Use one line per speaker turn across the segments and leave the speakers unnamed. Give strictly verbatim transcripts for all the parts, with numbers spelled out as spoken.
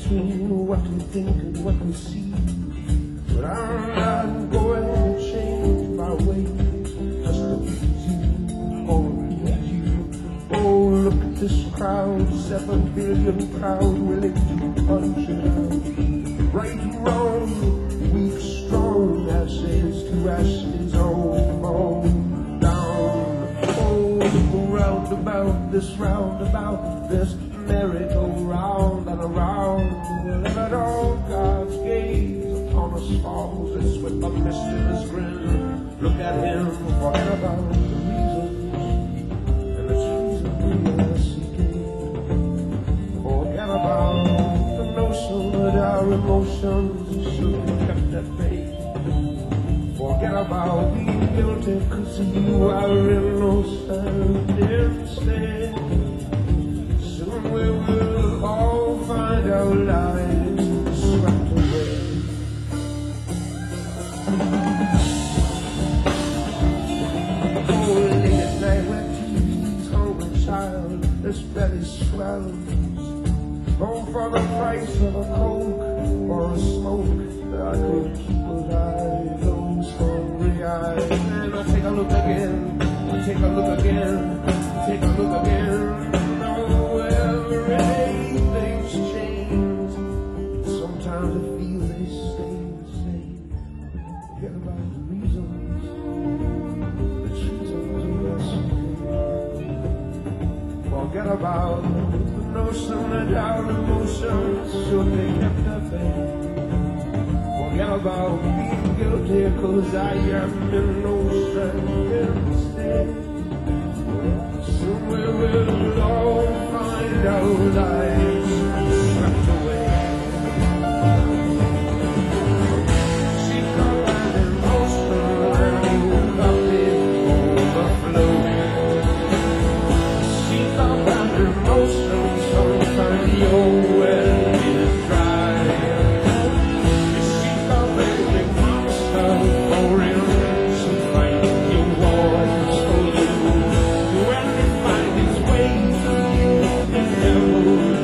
between what we think and what we see. But I'm not going to change my ways just to please you, or please you. Oh, look at this crowd, seven billion proud, willing to punch it out. Right and wrong, weak, strong, ashes to ashes, oh, fall down. Oh, look roundabout, this roundabout, this merry-go-round and around. Let all God's gaze upon us falls as with a mischievous grin. Look at him, forget about the reasons, and it's reason we are seeking. Forget about the notion that our emotions should be kept at bay. Forget about being guilty, cause you are innocent instead. Soon we will all find our lives swept away. Oh, late at night when T V's hungry child, this belly swells. Home for the price of a coke or a smoke that I could keep alive. Those hungry eyes. And I take a look again, I take a look again, take a look again. Oh, everything's changed. Sometimes I feel they stay the same. Forget about the reasons, the reasons we are seeking. Forget about the notion that our emotions should be kept at bay. Forget about being guilty, cause I am innocent instead. Soon we will all find our lives swept away. She caught an emotion and you got it overflowing. She caught an emotion, sometimes your well is dry. She caught a big monster for him to fight your wars for you. When he finds his way to you, the devil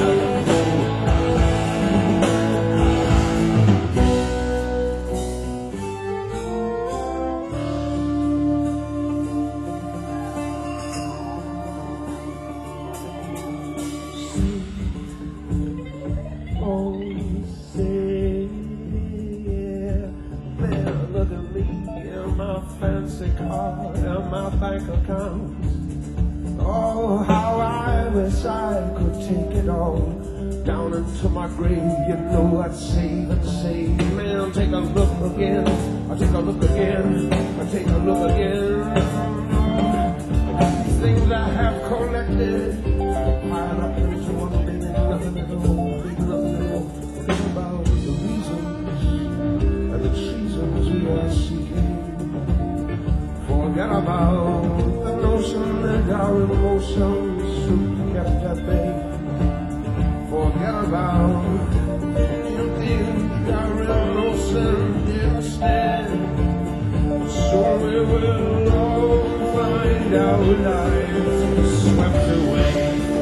oh, say, yeah. Man, look at me and my fancy car and my bank account. Oh, how I wish I could take it all down into my grave. You know I'd save and save. Man, take a look again, I take a look again, I take a look again. These things I have collected piled up into one big nothing at all, big nothing at all. Think about the reasons and the reasons we are seeking. Forget about the notion that our emotions should be kept at bay. Forget about you think our emotions instead. So we will all find our lives swept away.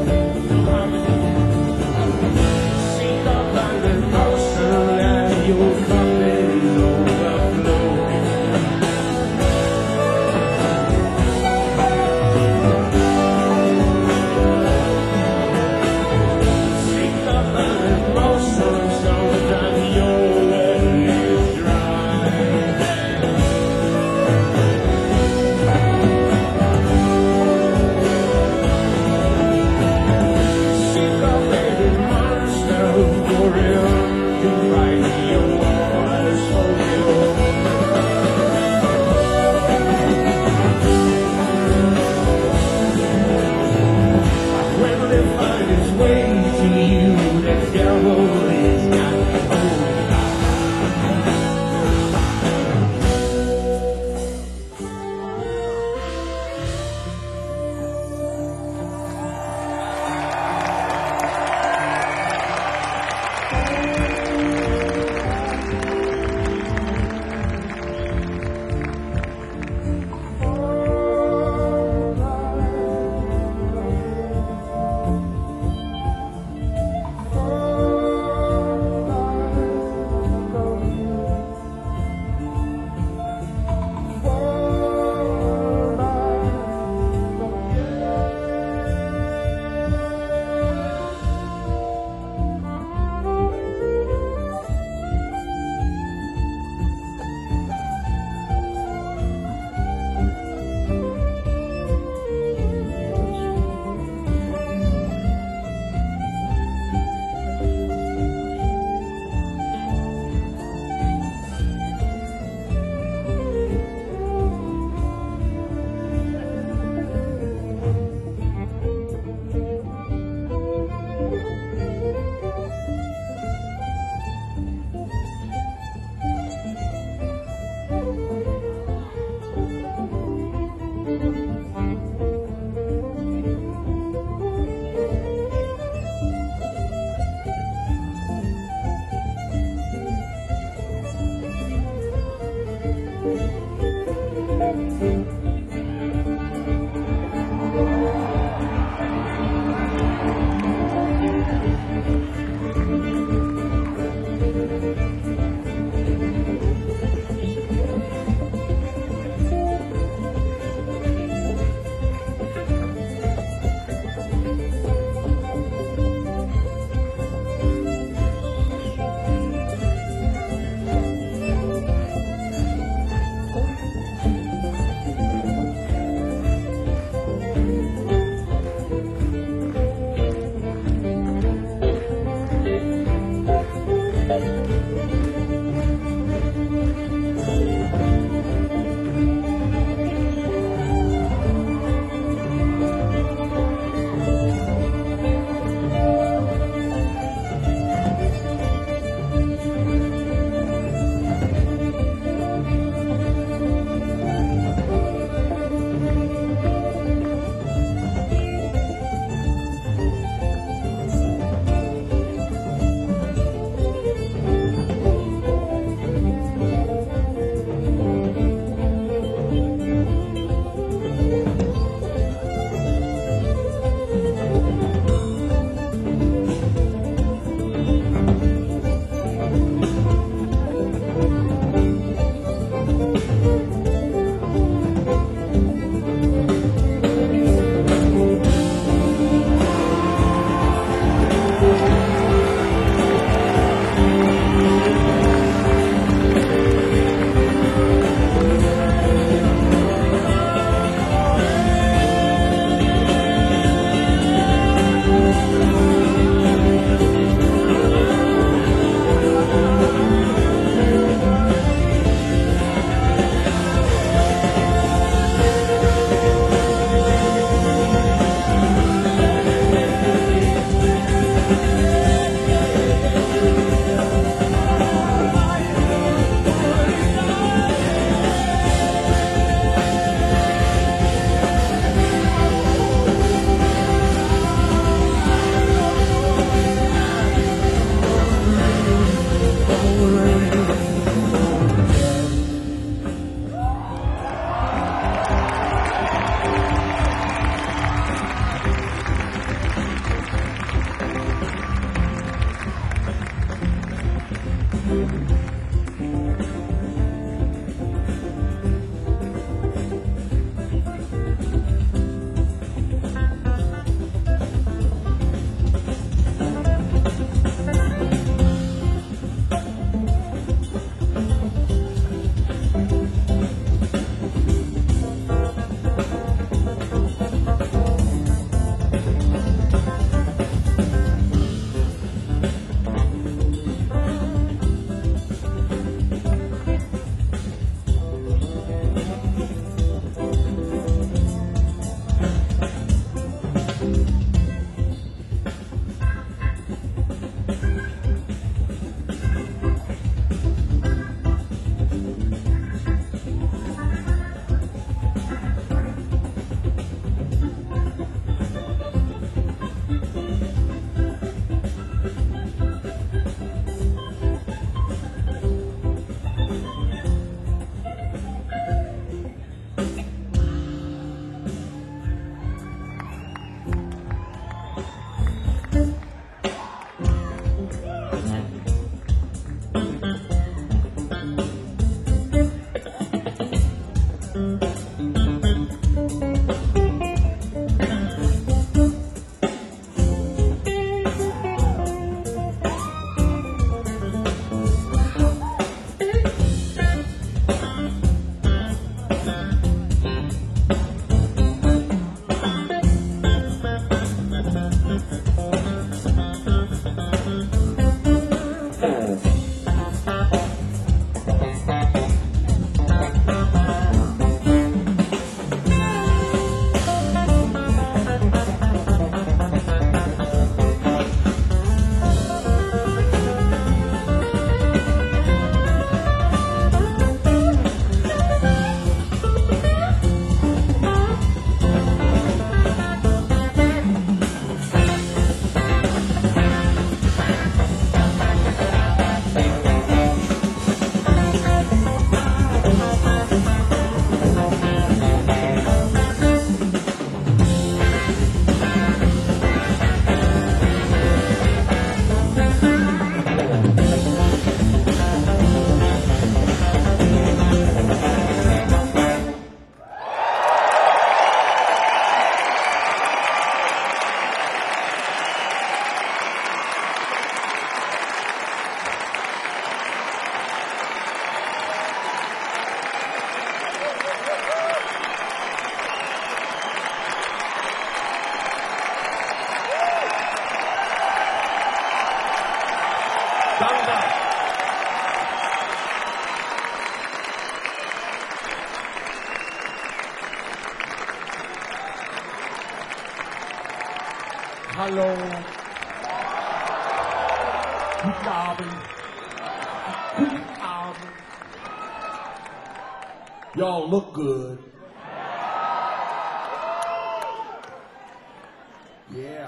Seek up an emotion and you'll come in overflow. Seek up an emotion, sometimes your well is dry. hello. Guten Abend. Guten Abend. Y'all look good. Yeah.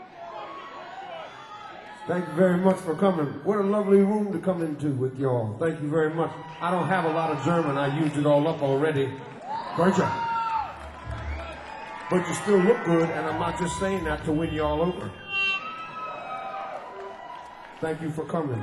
Thank you very much for coming. What a lovely room to come into with y'all. Thank you very much. I don't have a lot of German. I used it all up already. Great job. But you still look good, and I'm not just saying that to win y'all over. Thank you for coming.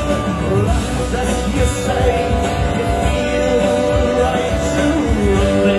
Yes, you say you feel right to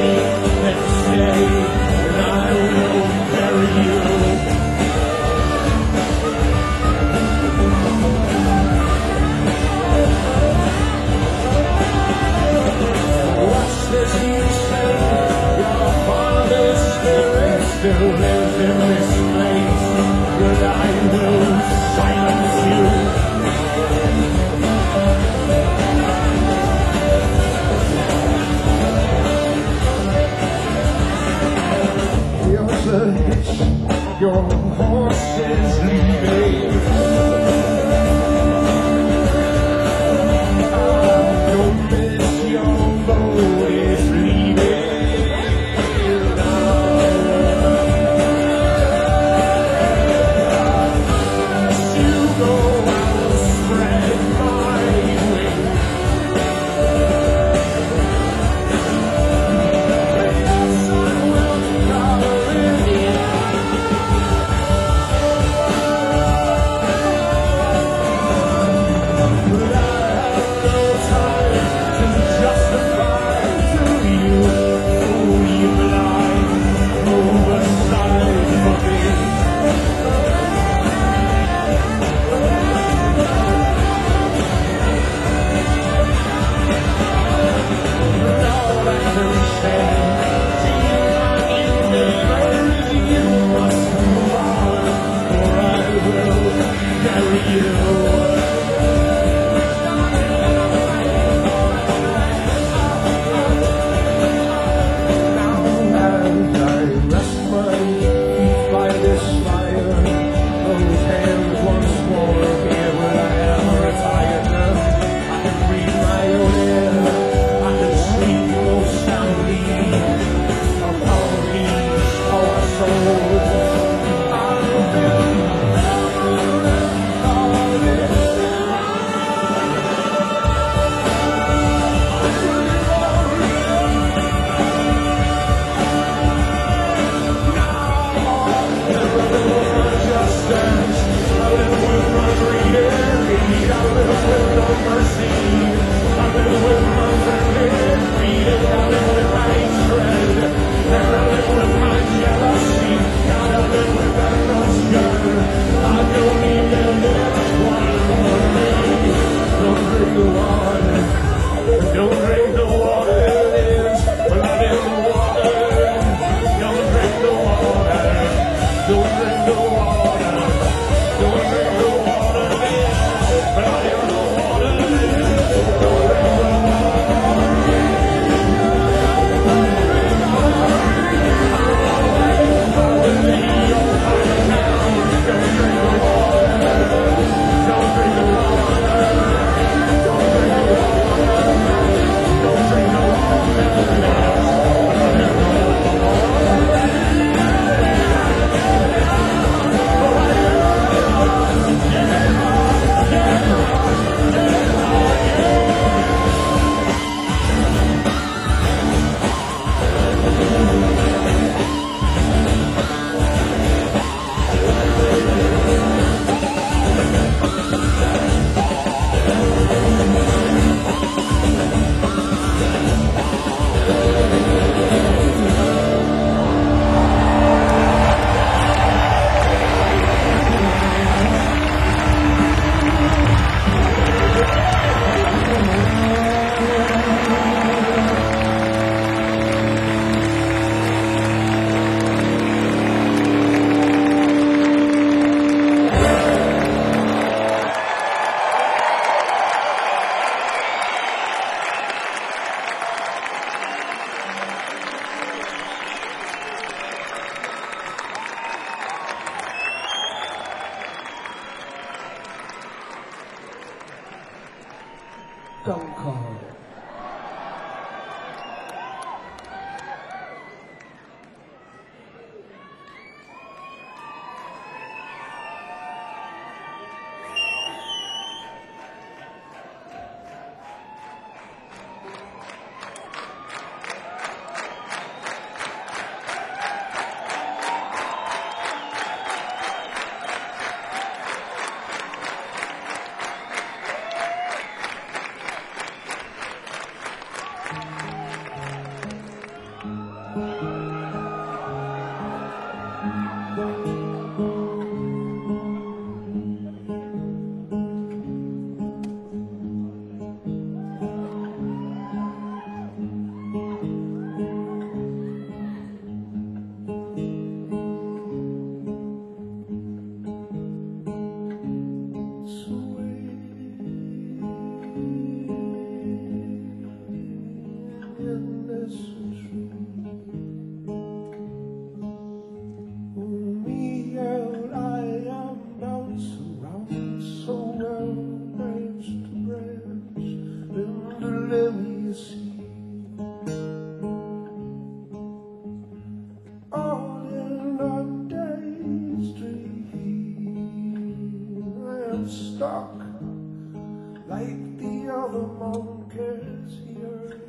Stuck like the other monkeys here.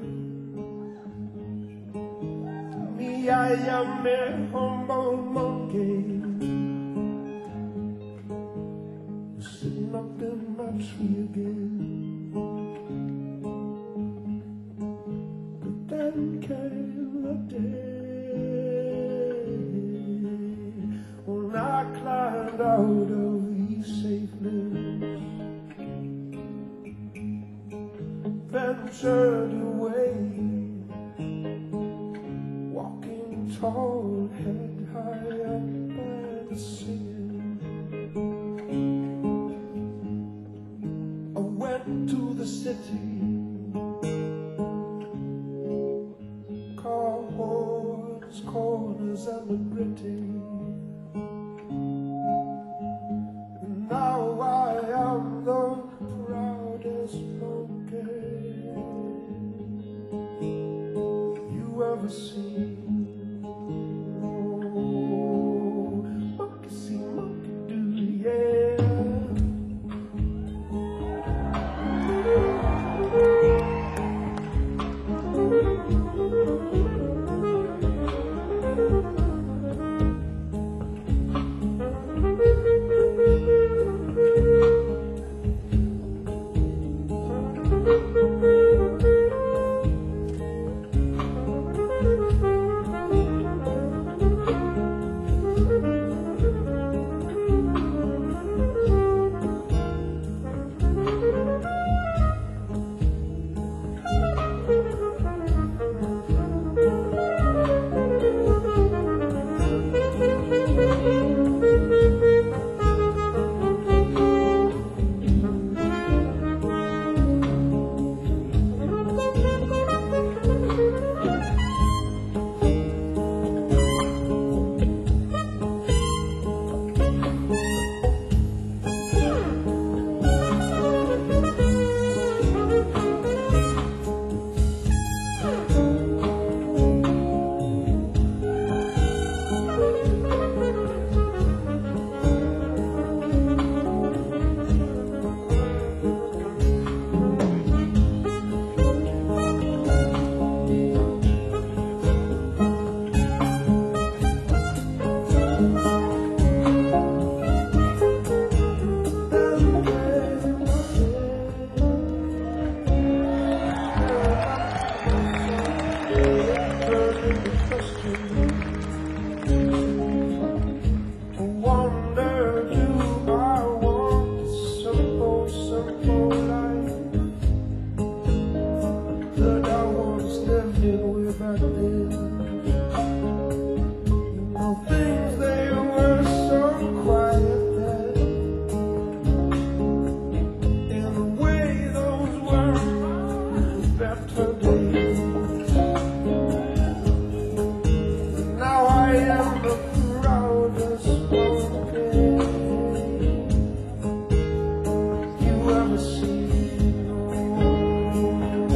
Me, I am a humble monkey, sitting up in my tree again. But then came the day when I climbed out of these safe limbs, ventured away, walking tall, head high up and singing. I went to the city, corners, corners and the gritty. Now I am the proudest monkey you ever seen. Oh, monkey see, monkey do, yeah. You ever seen?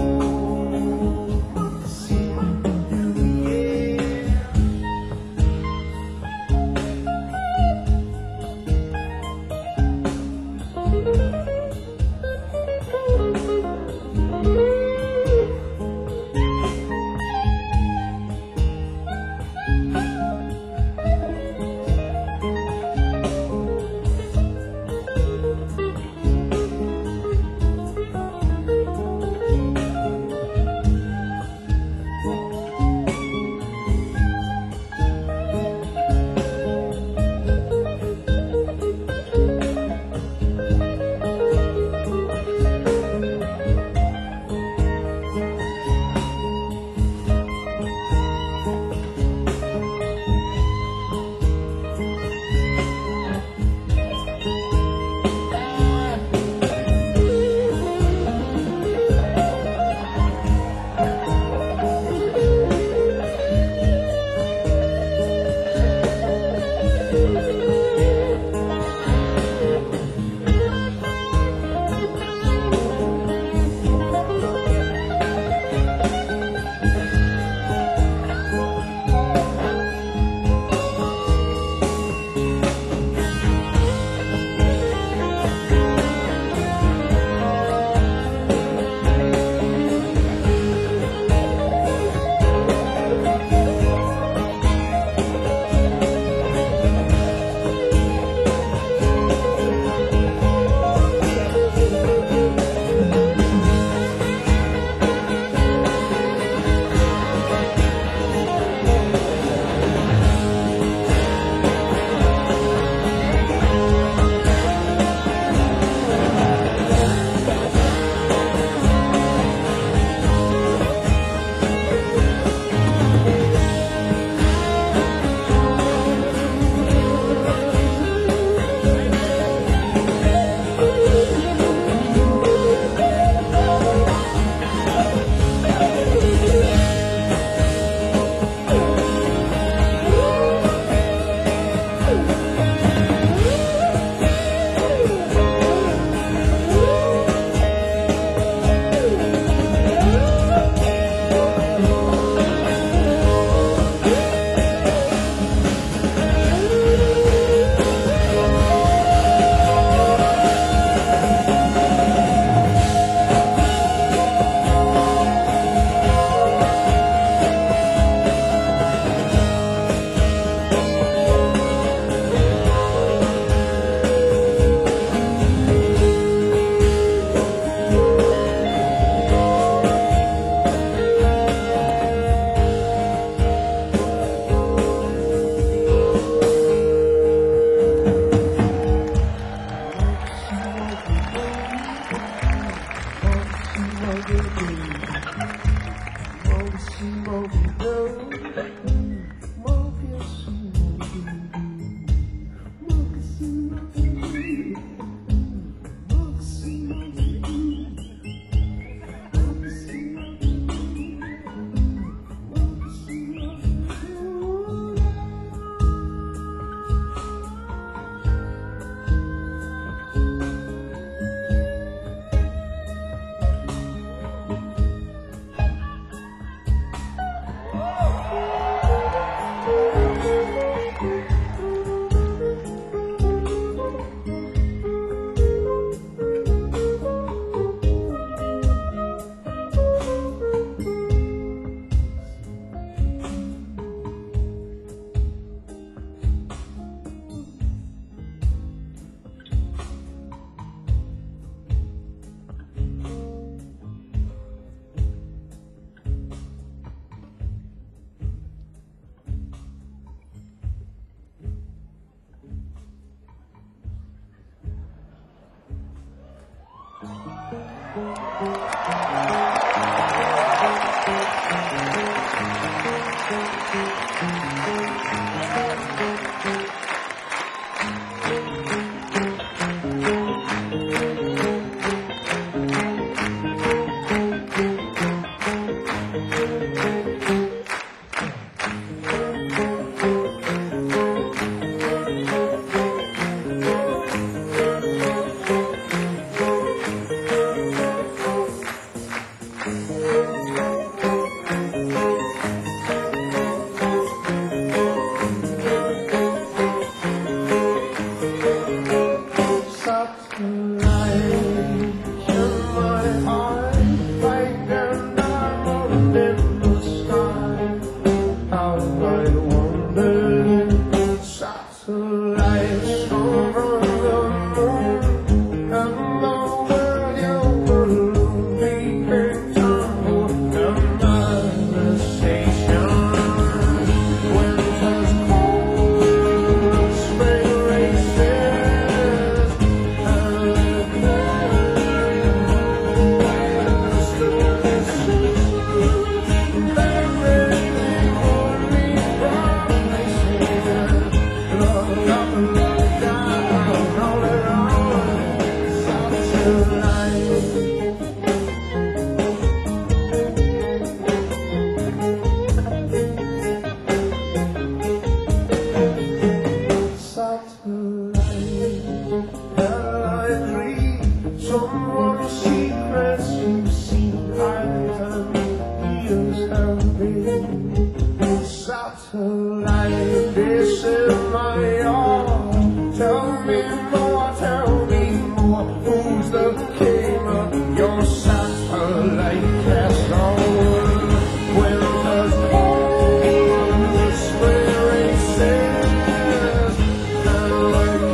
Someone's secrets you've seen eyes and ears have been. Satellite, this is my all. Tell me more, tell me more. Who's the king of your satellite castle? When does all the spirit says and like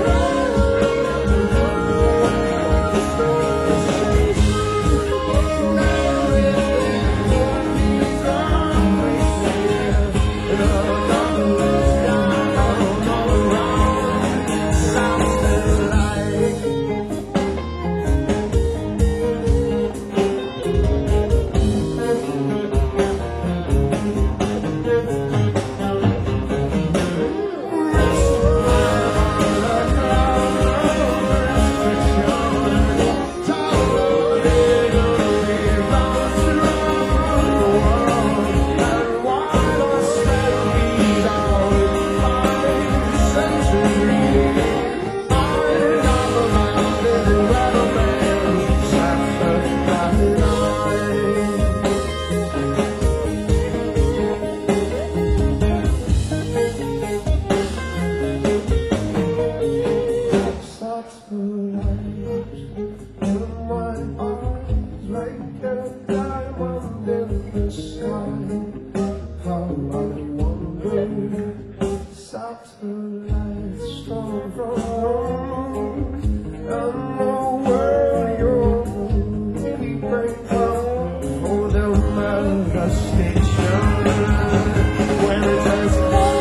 satellites from home, and the world you're we break up for the mega station when it has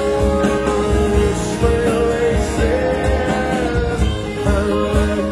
spirit races and let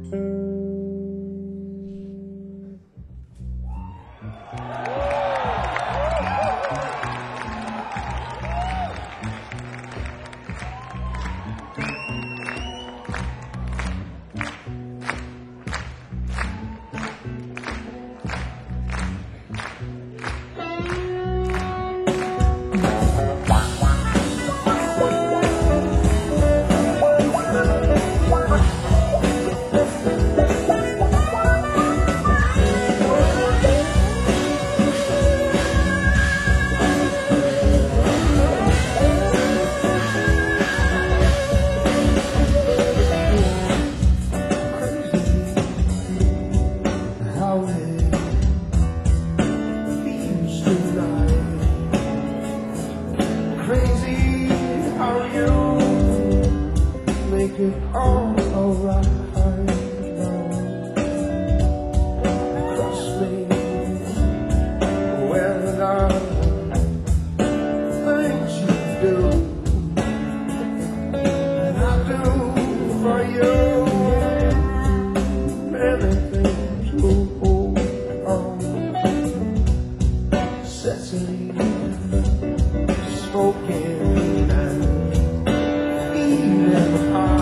It all alright now. Cross me when I things you do, and I do for you. Many things will hold on, setting, smoking and eating high.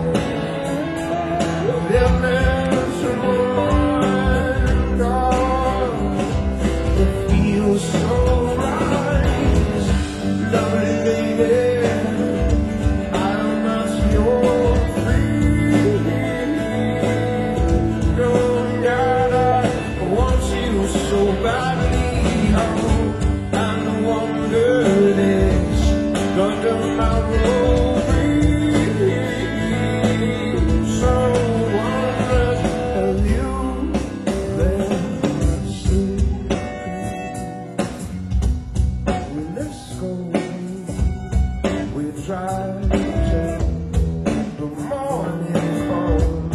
Try till the morning comes.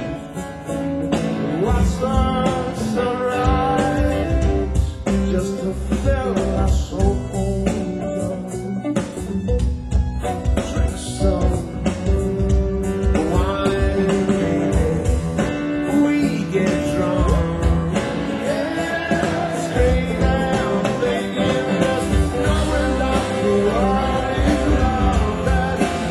Watch the sunrise just to fill our souls. Drink some wine, we get drunk, yeah, stay down, thinking there's no enough for us.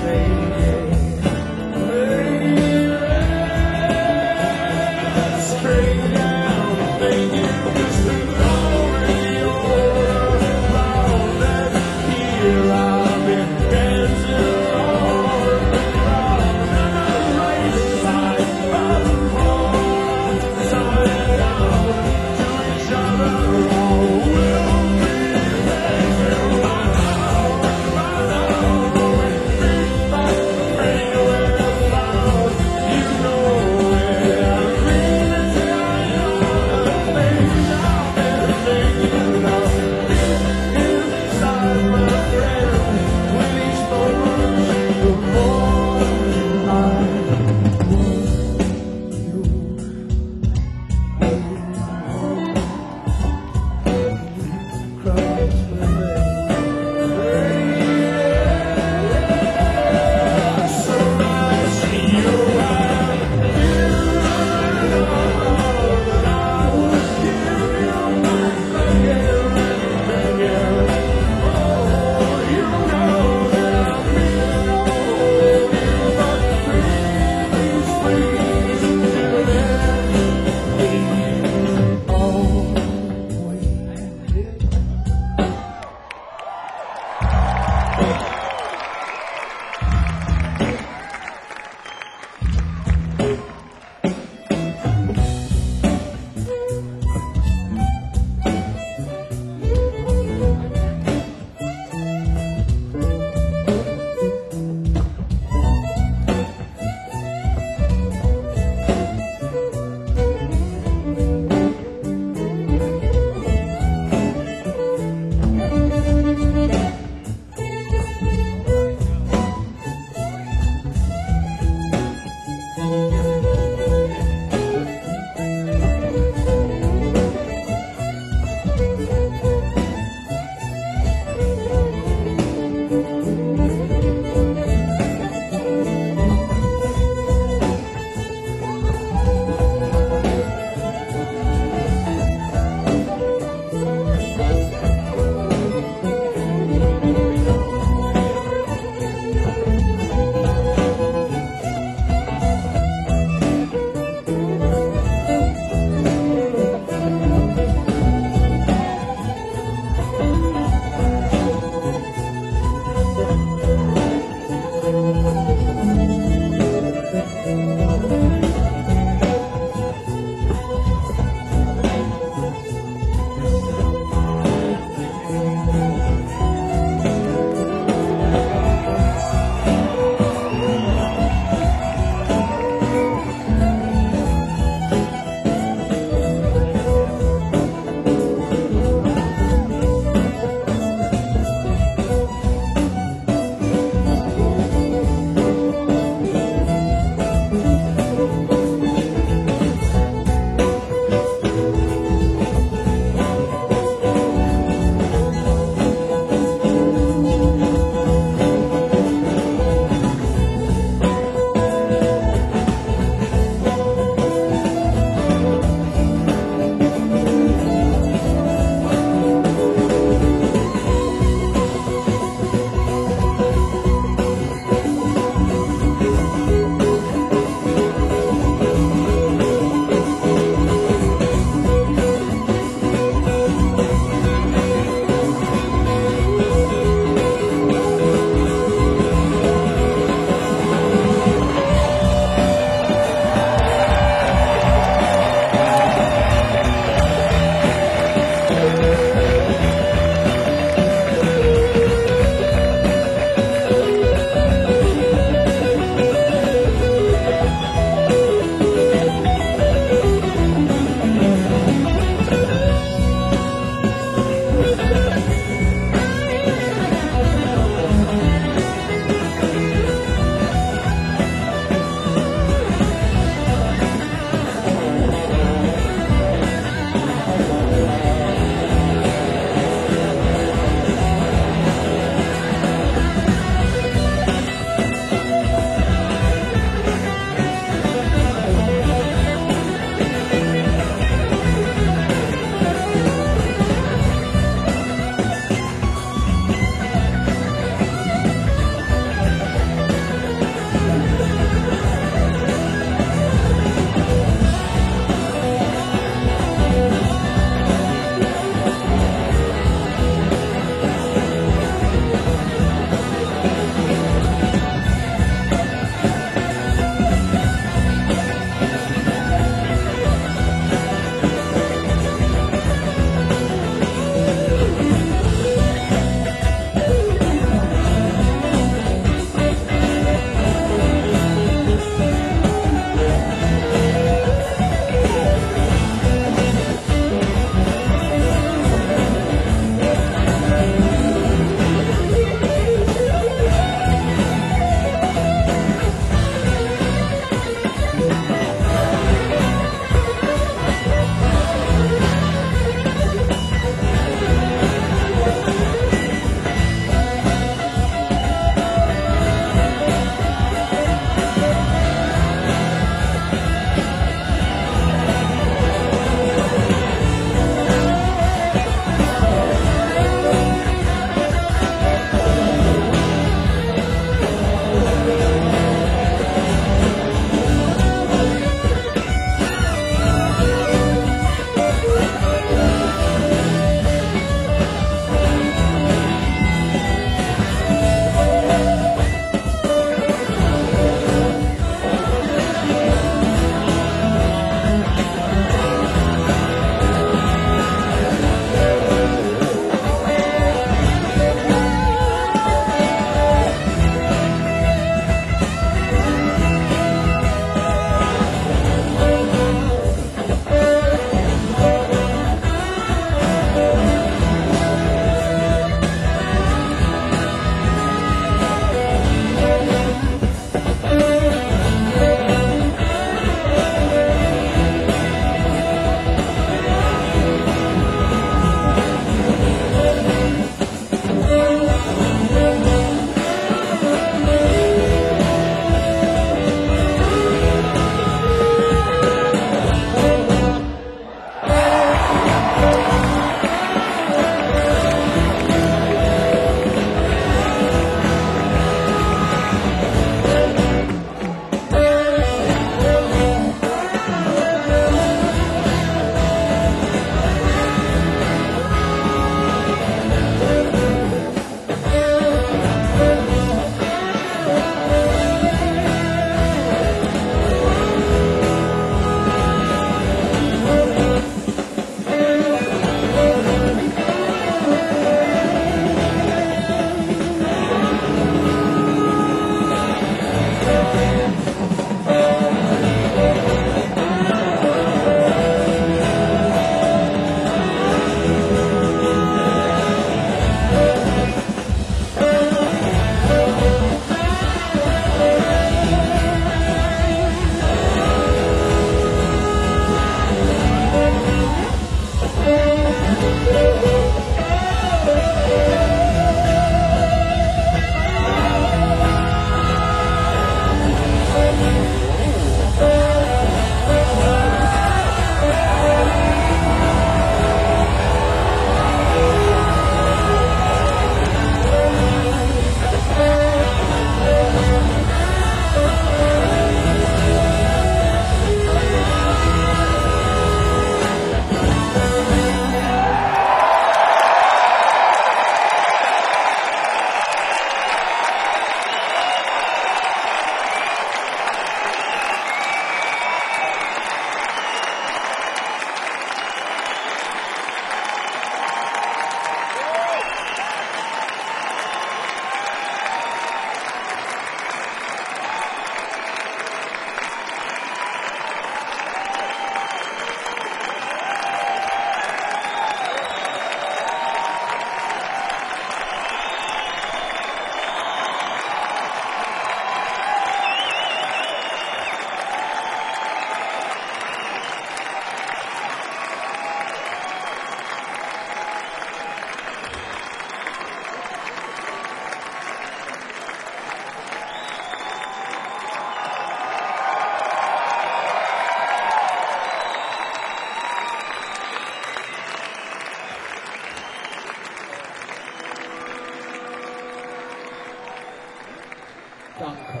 Danke.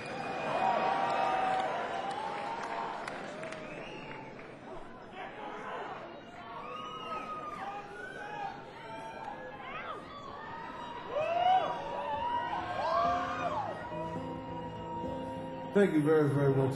Thank you very, very much.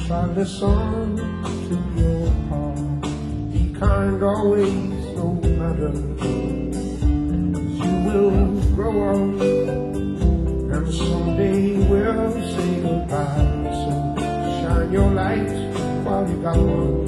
try to listen to your heart. Be kind always, no matter. You will grow up, and someday we'll say goodbye. So shine your light while you got one.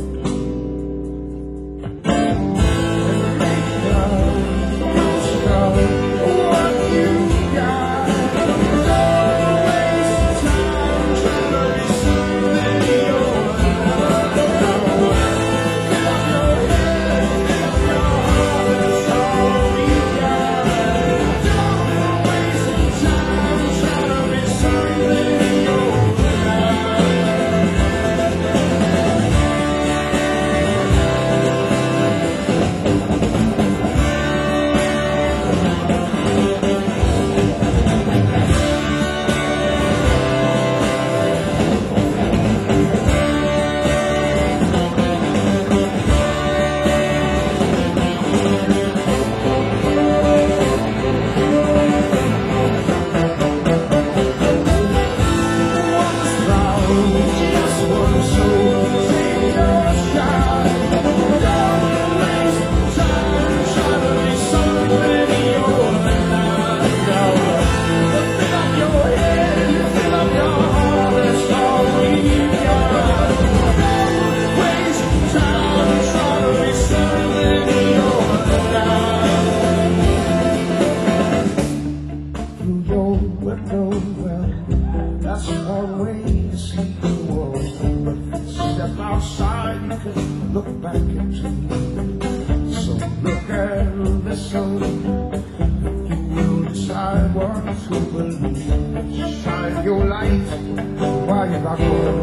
That's one way to see the world. Step outside, you can look back into. So look and listen. You will decide what to believe. Shine your light while you got one.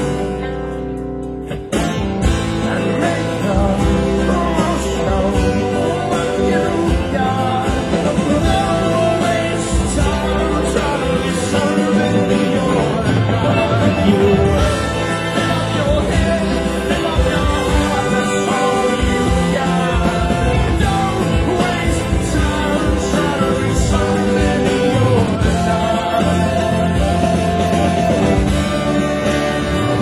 And make the most of what you got. Don't waste time trying to be something beyond. You fill up your head, fill up your heart, that's all you got. Don't waste time trying to be something you're not.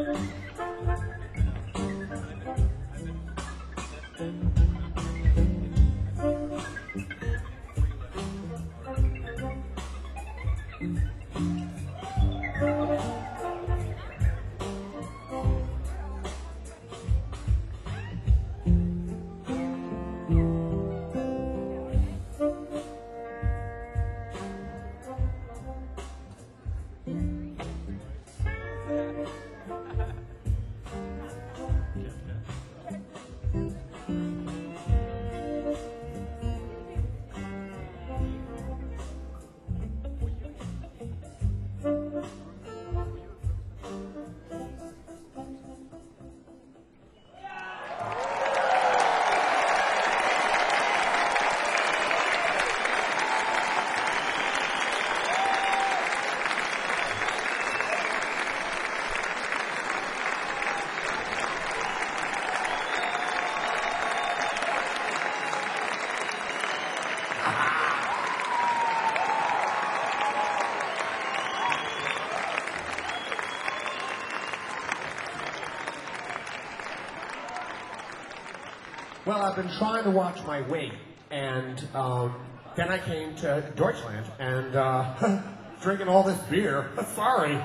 Well, I've been trying to watch my weight, and um, then I came to Deutschland and uh, drinking all this beer. Sorry.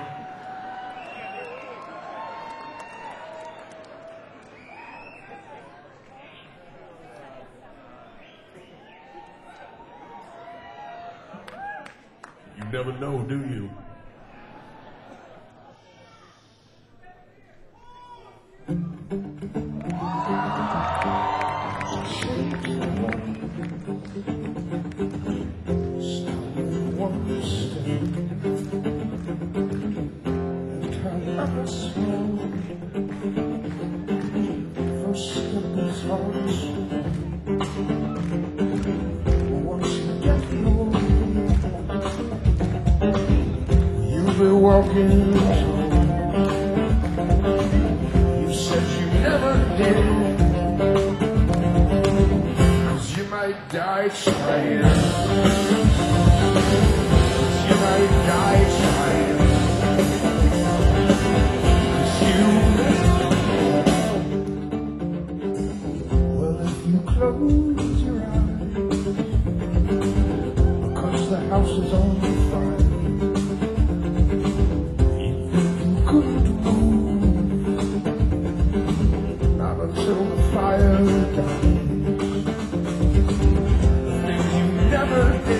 You never know, do you? You'll be walking home. You said you never did, 'cause you might die trying. You might die trying. 'Cause you, well, if you close your eyes, because the house is on fire, you think you could move, not until the fire dies. The things you never did.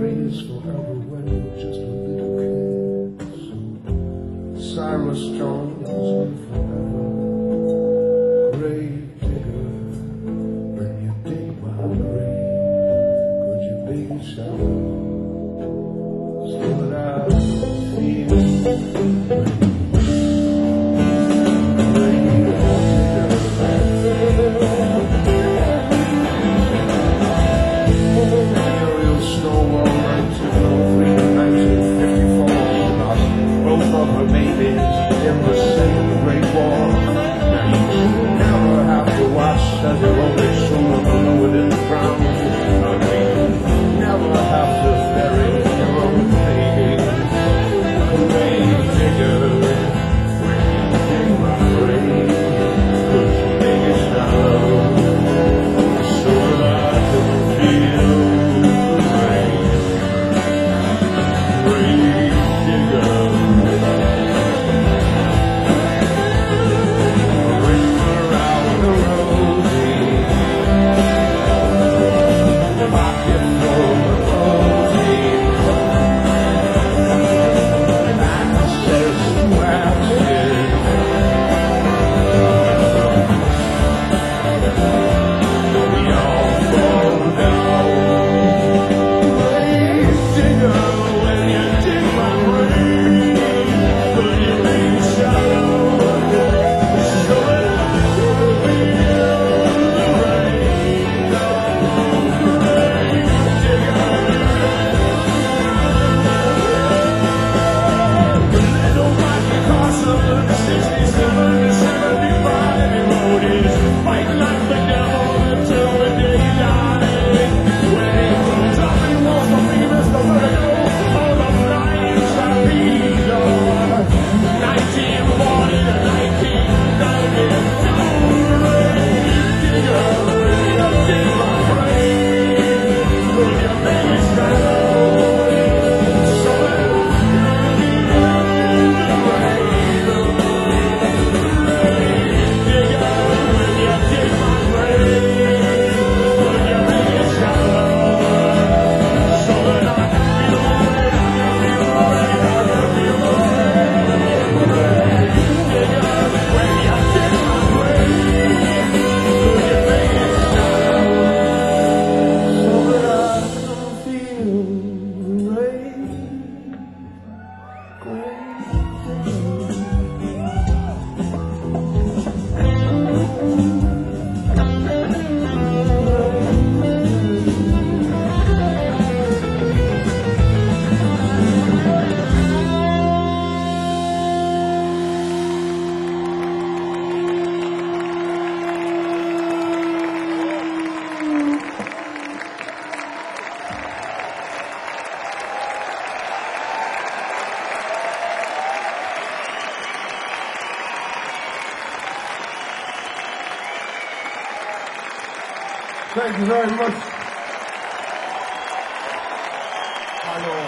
days forever when you're just a little kid. So Cyrus Jones live forever. Grave digger, when you dig my grave, could you make it shallow so that I don't feel
Thank you very much. I know.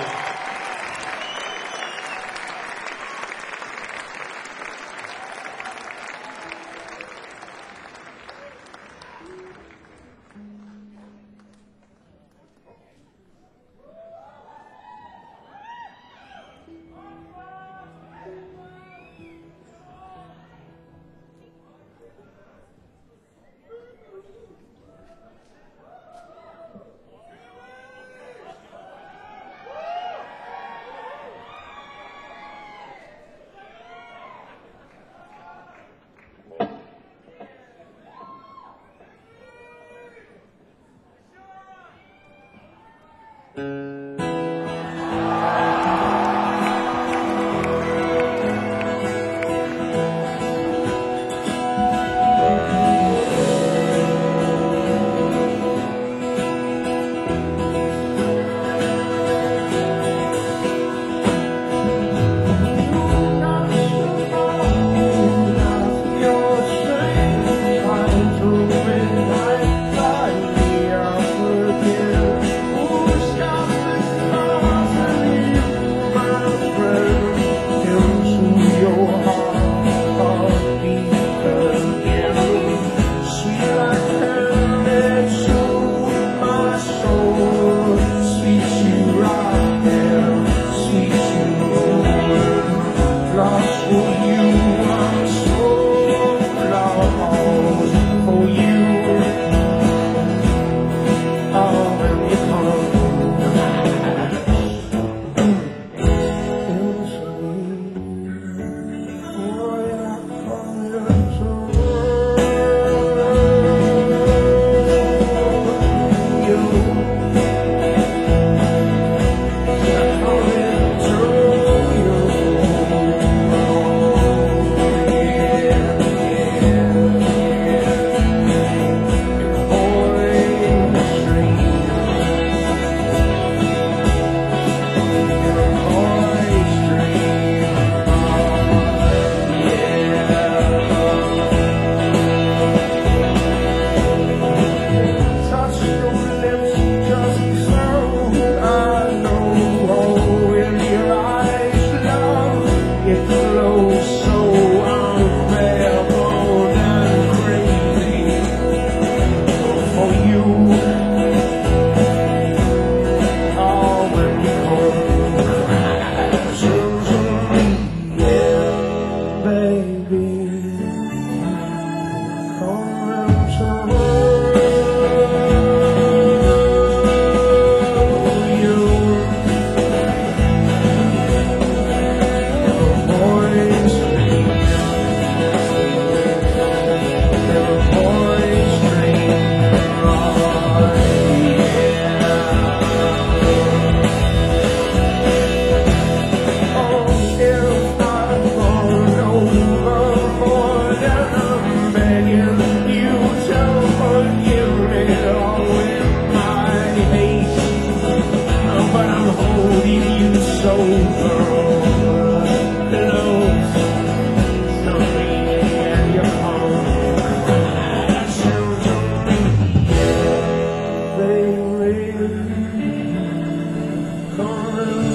but I'm holding you so close. Slowly, and you come crashing to me. They really coming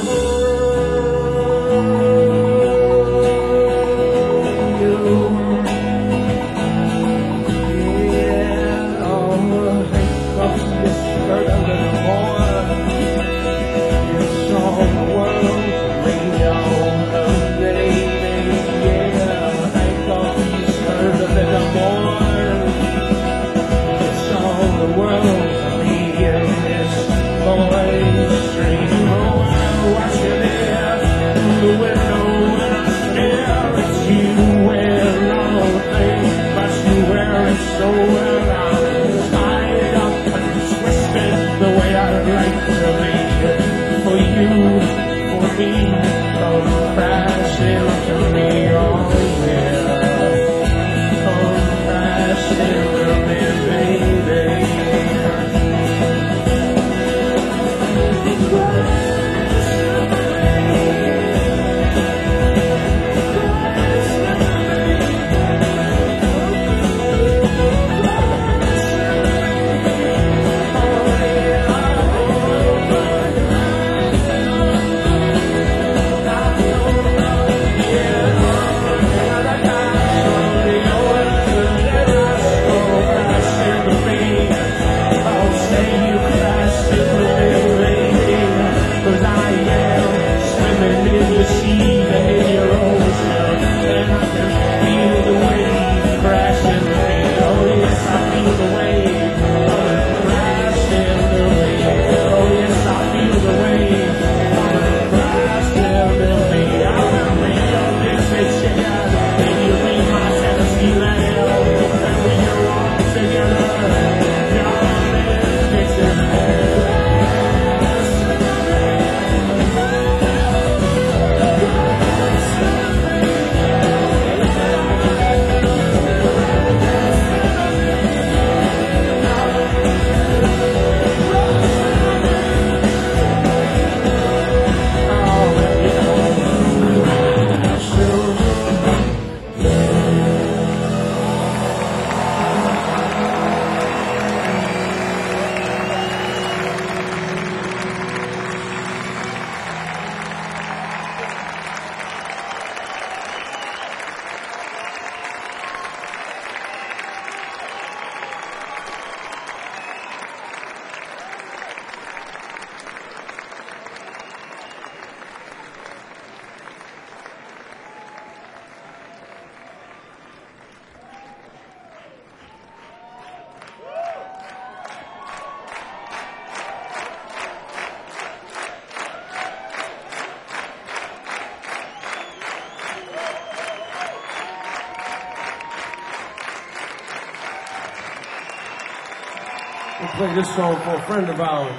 We'll play this song for a friend of ours.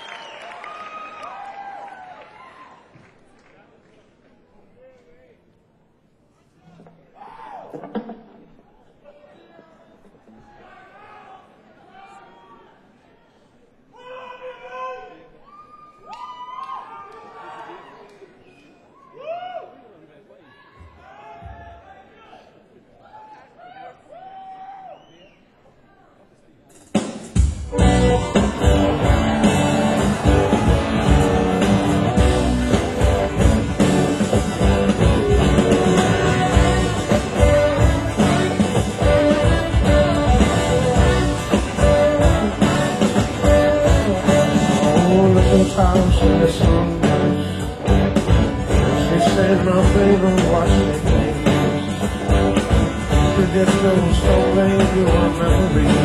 Times in the sunrise, she said my baby watch the games. You just go so late, you remember me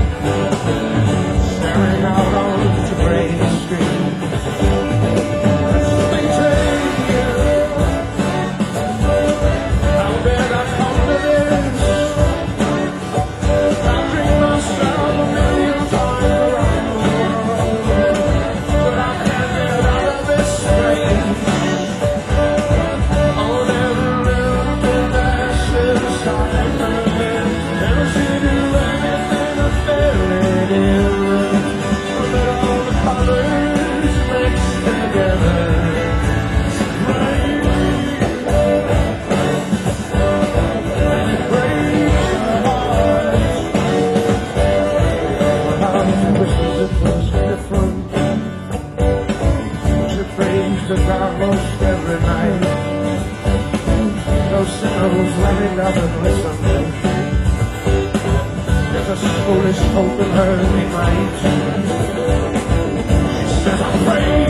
staring out on the gray street. They take you, how did I come to this? I dream myself a million times around the world, but I can't get out of this place. On every little thing that slips, I think of it, and she do anything to fill it in. But all the colors music almost every night. Those signals let me down and listen. There's a foolish hope in her night. She said, I pray.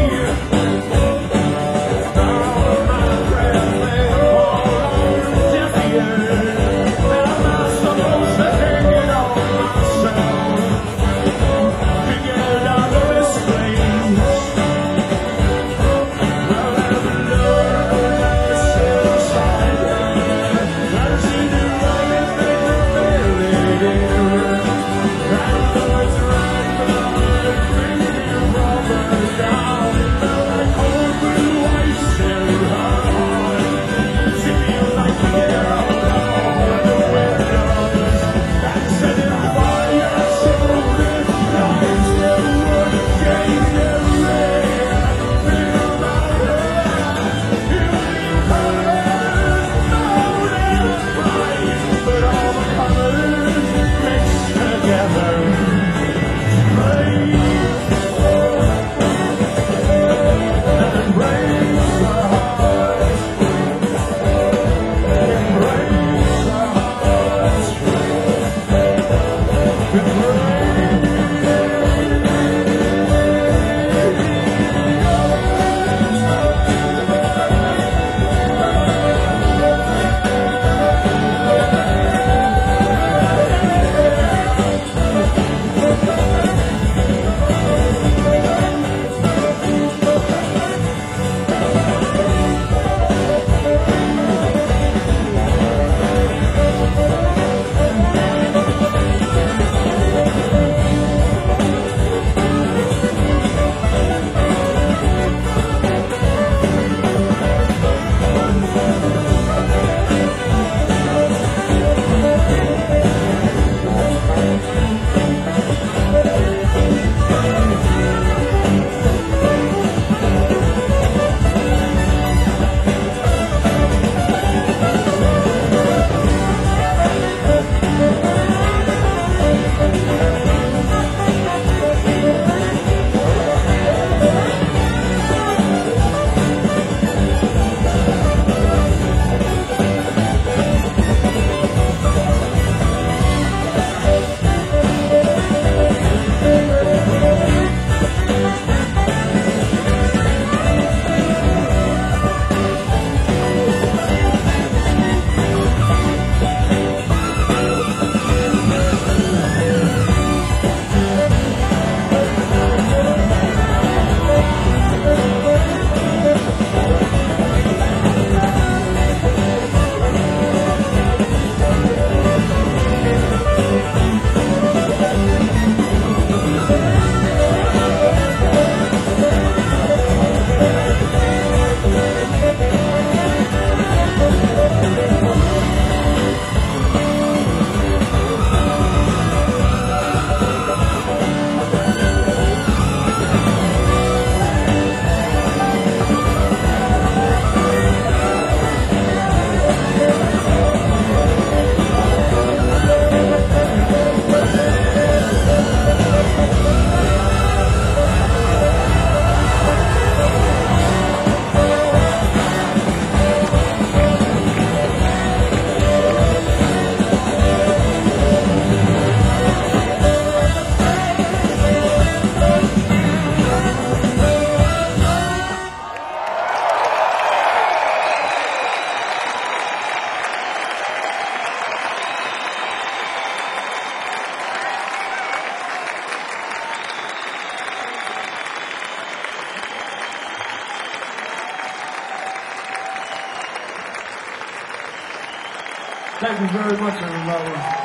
Thank you very much, everybody.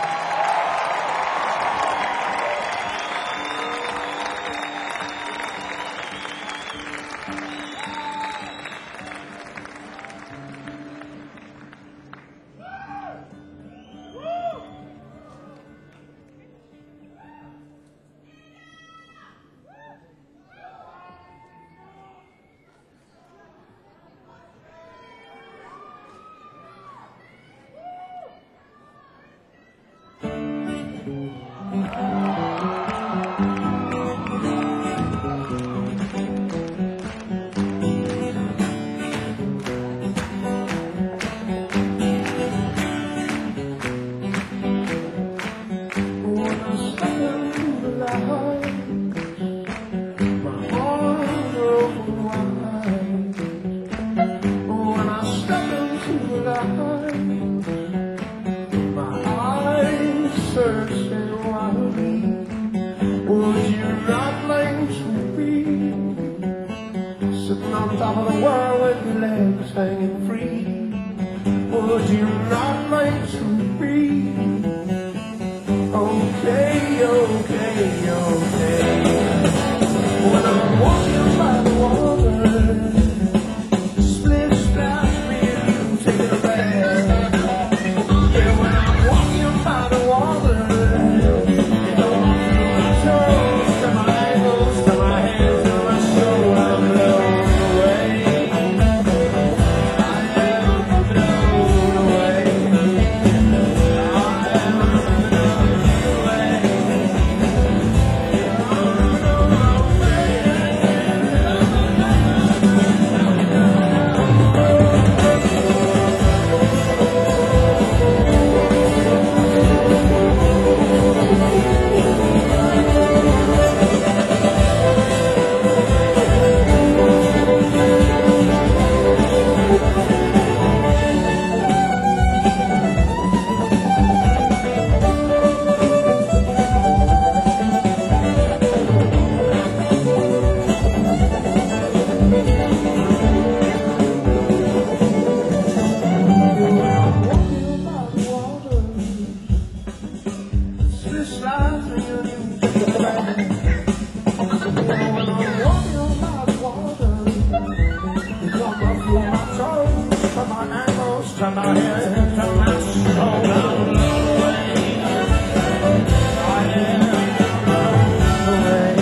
sitting on top of the world with your legs hanging free. Would you not like to be? Okay, okay, okay. When I'm walking by the water, split splash, me and you taking a bath. Yeah, when I'm walking by the water, you know I'm through my toes, to my ankles, to my hands, to my soul. I'm blown away. I am blown away. I am blown away. Come on, yeah, come on, slow down, away. I am away.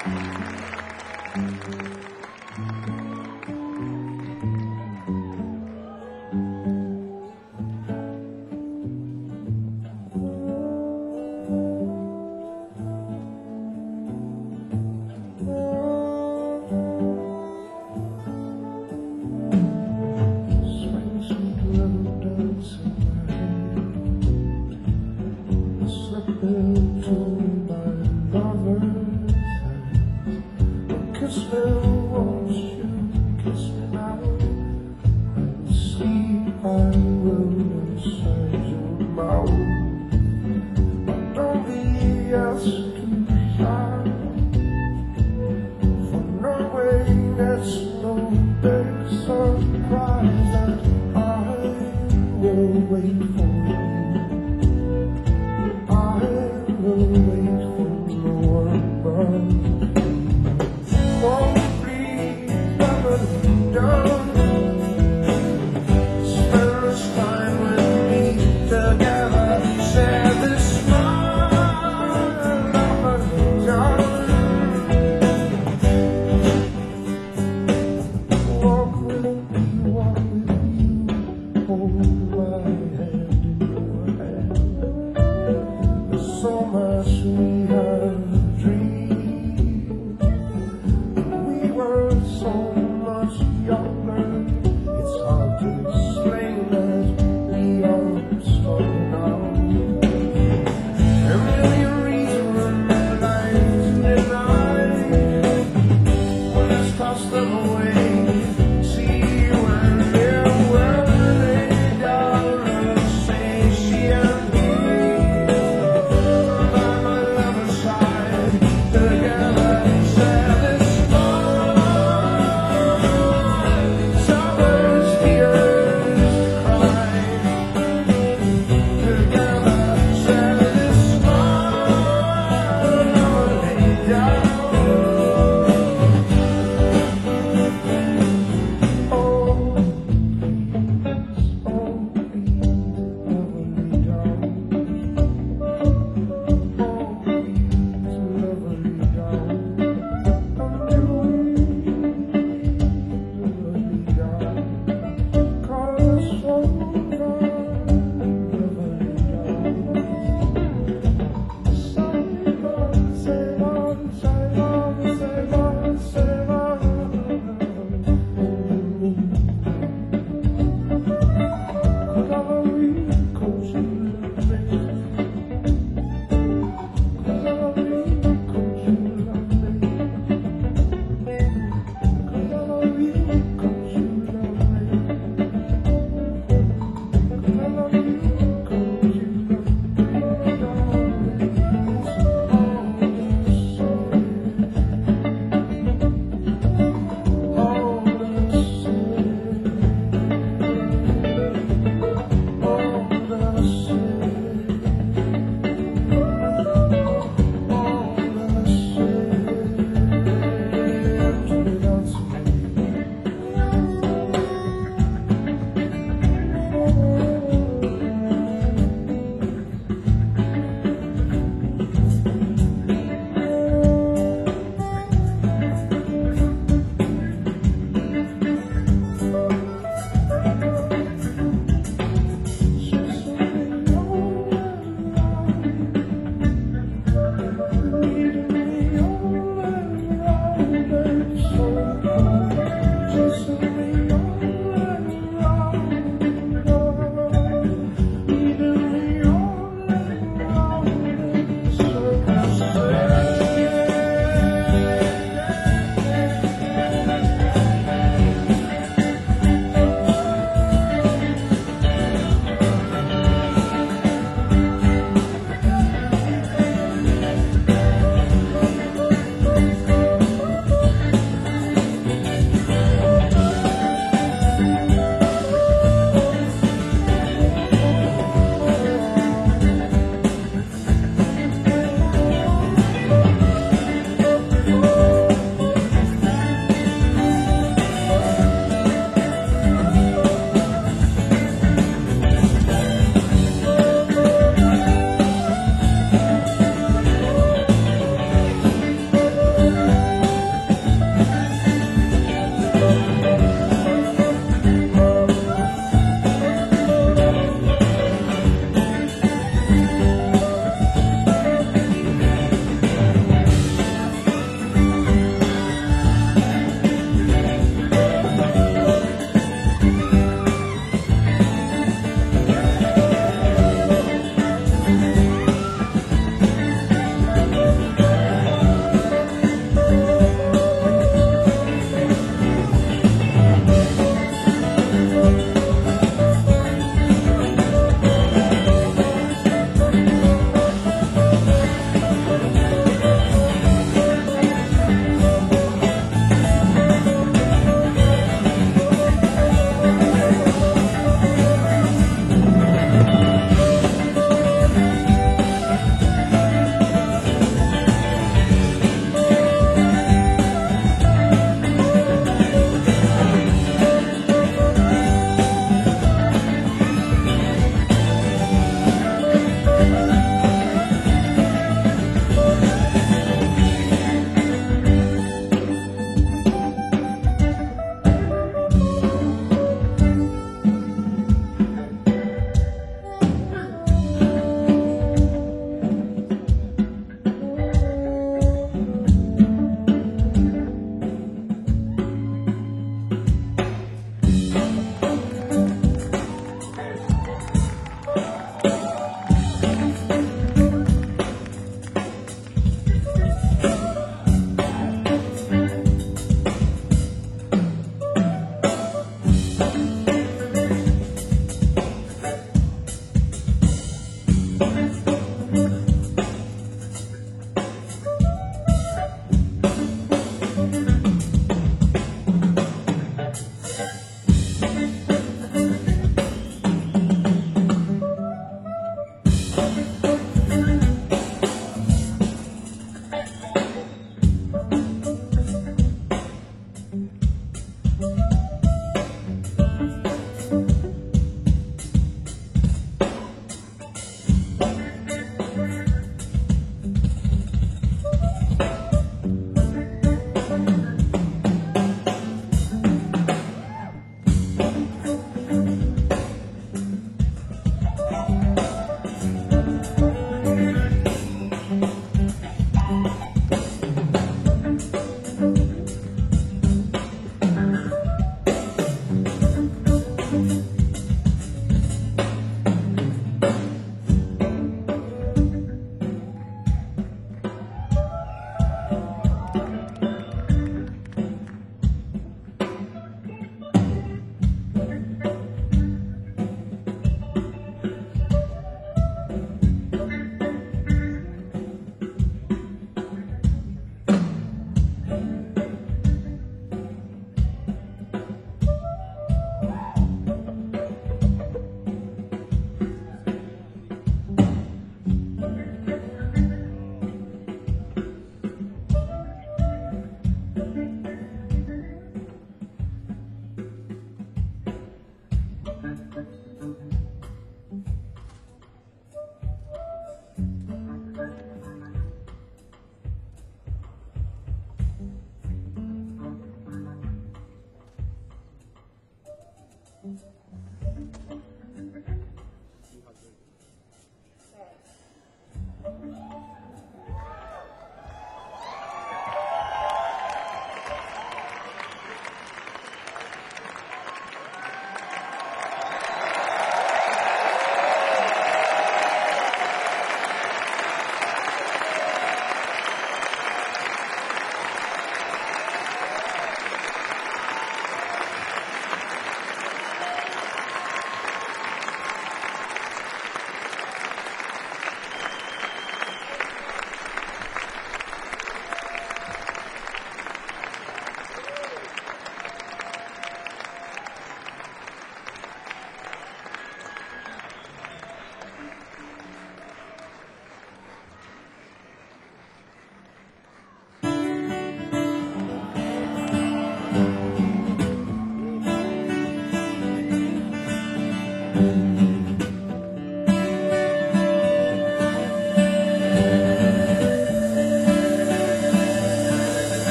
Into my lover's hand. Kiss me, won't you kiss me now? And sleep I will inside your mouth. But don't be asked too shy, for knowing it's no big surprise that I will wait for you. Wait for no one but won't be never done. Spend this time with me together, share this smile, never done. Walk with me, walk with you, hold my hand in your hand. So much we have dreamed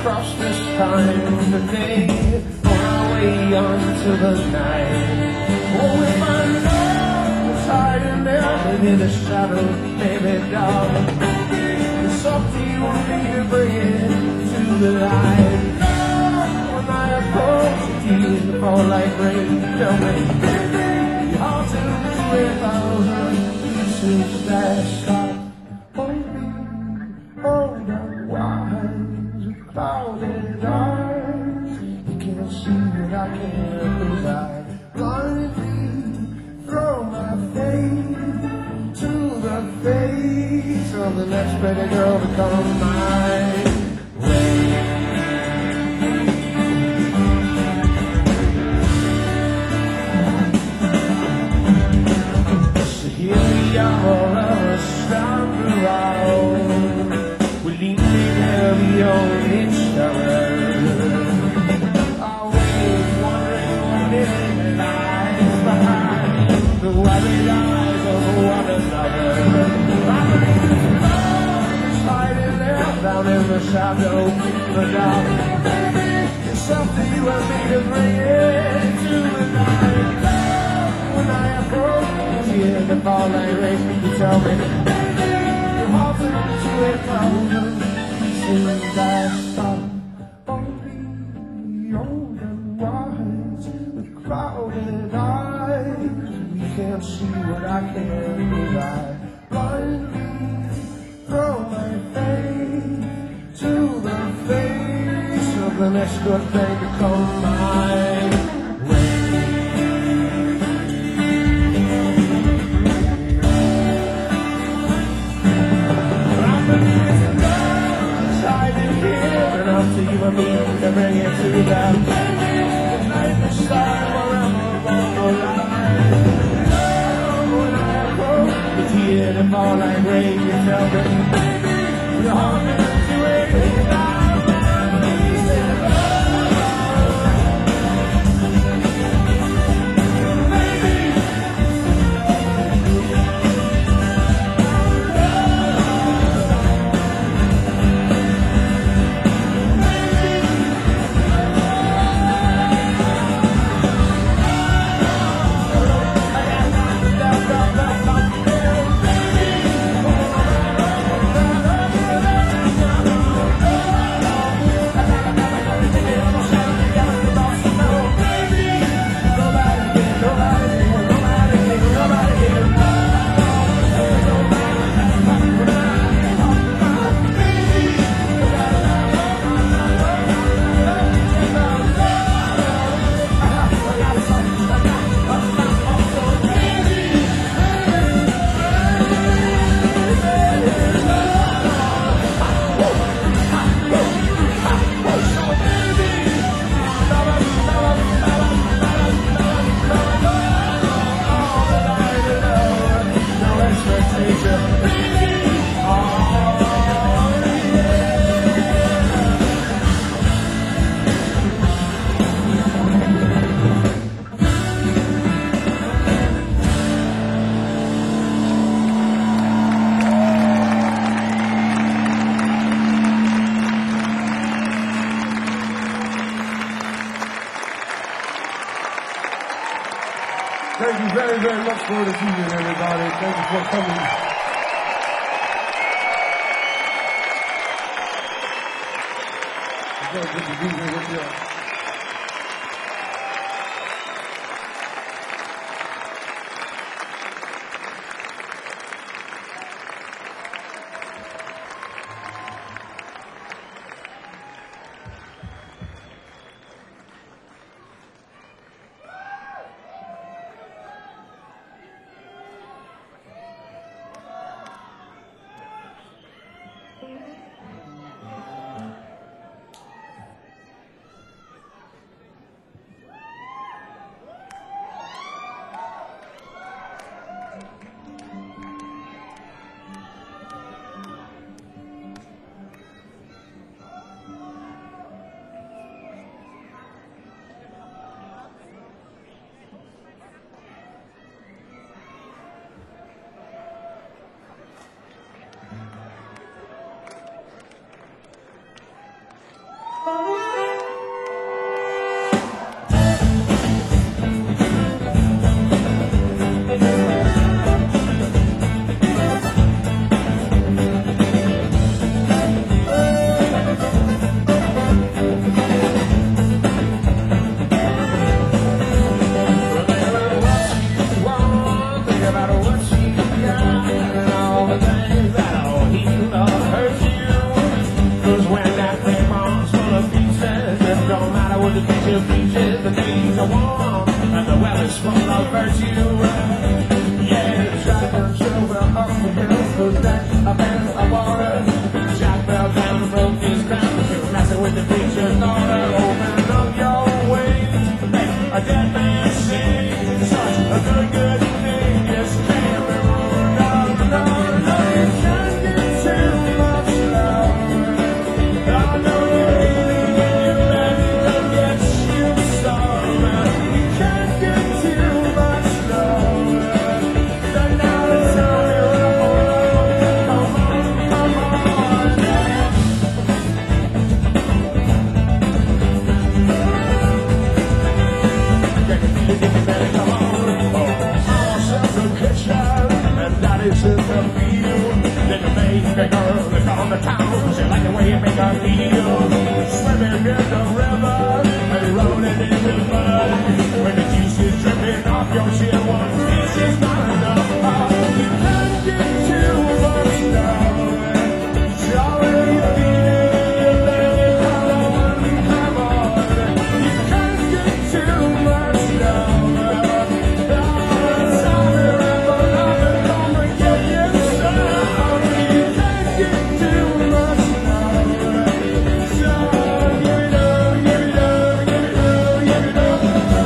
cross this time today, on our way on to the night. Oh, if I know it's hiding there in the shadow, baby, darling, it's up to you and me to bring it to the light. When I approach you, the fall like rain, tell me, your heart's into a thousand pieces that stop. Clouded eyes, you can't see what I can't, 'cause I blindly throw my faith to the face of the next pretty girl to come my way. So here we are, all of us round around, we're leaning heavy on each other. Always wondering what it lies behind the white eyes of one another. I believe love is hiding there down in the shadow, the dark. It's something you and me to bring it to the night. When I approach you in the falling rain, you tell me, your heart's into a thousand pieces that stop. Only old and wise with clouded eyes, you can't see what I can, 'cause I blindly throw my faith to the face of the next good thing to come my way. To you and me to bring it to them. The night the stars forever alive. When I approach, the tears that fall like rain, you tell me, your heart is to it.
Thank you very, very much for this evening, everybody. Thank you for coming. It's very good to be here with you.
the picture beaches, the days are warm, and the weather's full of virtue. Yeah, Jack and Jill were up the hills, those decks of hands of water. Jack fell down and broke his crown, he was messing with the preacher's daughter. Open up your wings, make a dead man sing. Such a good, good thing, yes, can't be wrong. No, no, no, you can't get too much love. I know you hate it when you let it get you started. You can't get too much love. So now it's time to roll. Come on, come on. Get the feeling, get the better, come on. Oh, ourselves a kitchen, and that is in the field. Then the baby girl is on the town. She like the way you make her feel. Swimming in the river and rolling in the mud. When the juice is dripping off your chin, one piece is not enough. Oh, you can't get too much love. It's already feeling your belly. Come on, come on. You can't get too much love. Oh, it's time to wrap up and come and get you some. You can't get too much love. So give it up, give it up, give it up, give it up.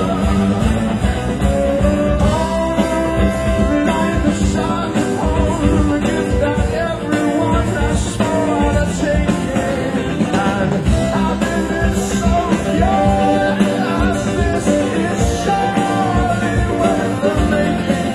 Oh, like the sun, oh, the gift that everyone has sworn to take it. And happiness so pure as this is surely worth the making.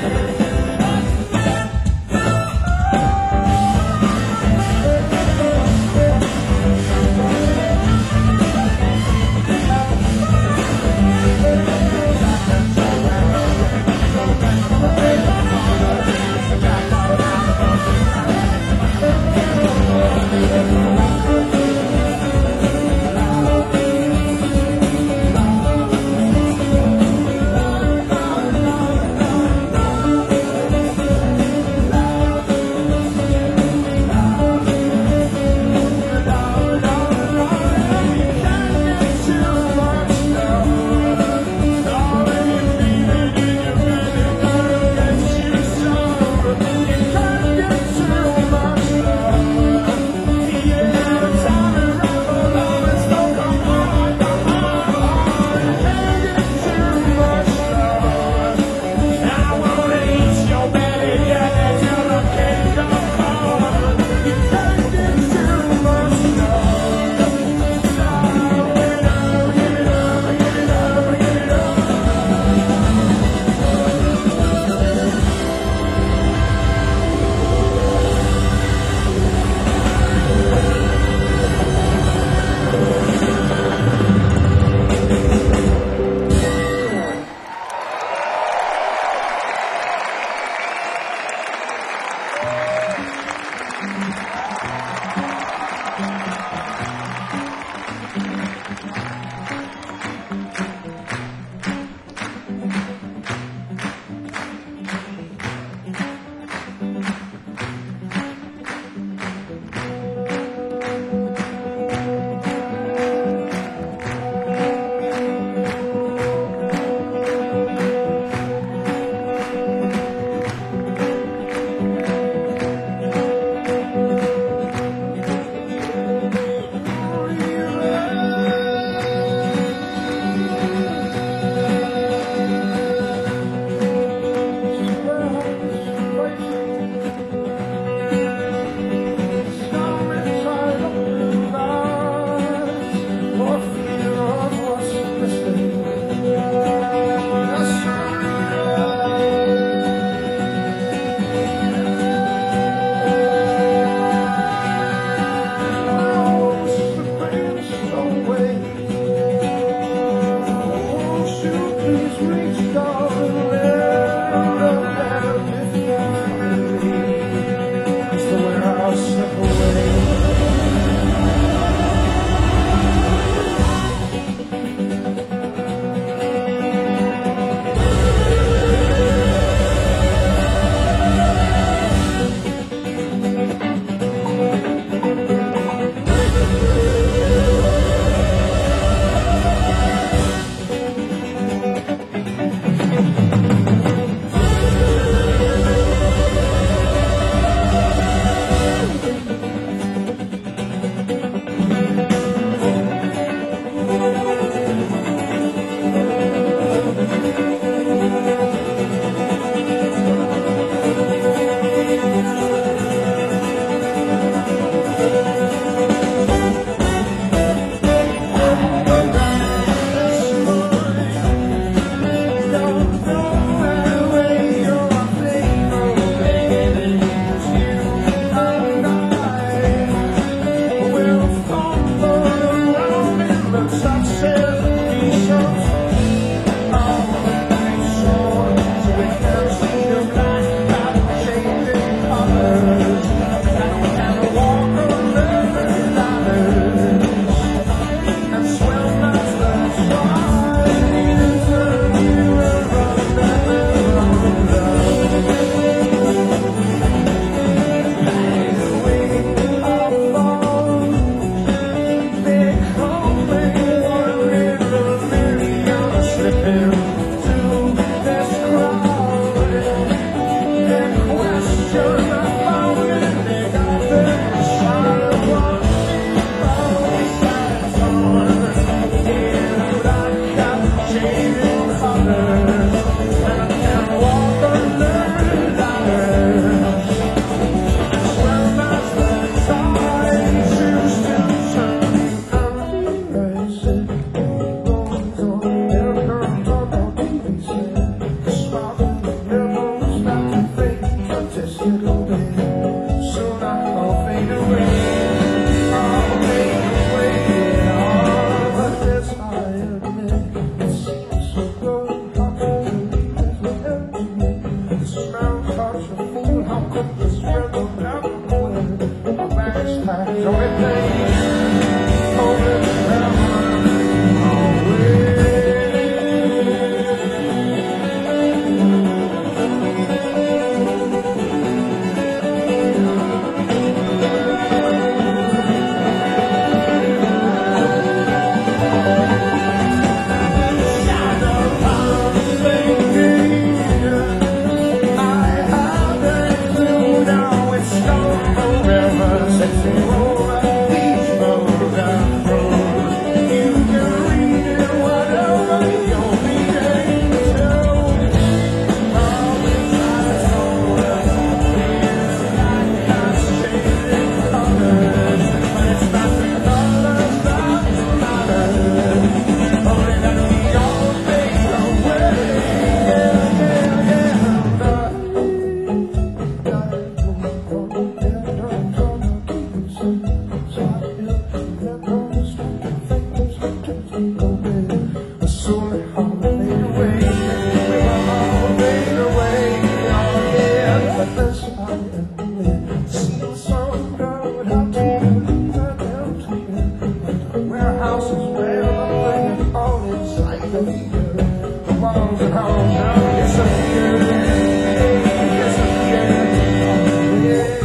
so bad, but soon it all fade away. It all fade away, oh yeah. But that's about it. See, some girl would have to leave her down to you. The warehouses where the all inside the fear. The walls and halls now disappear. Disappear, oh yeah.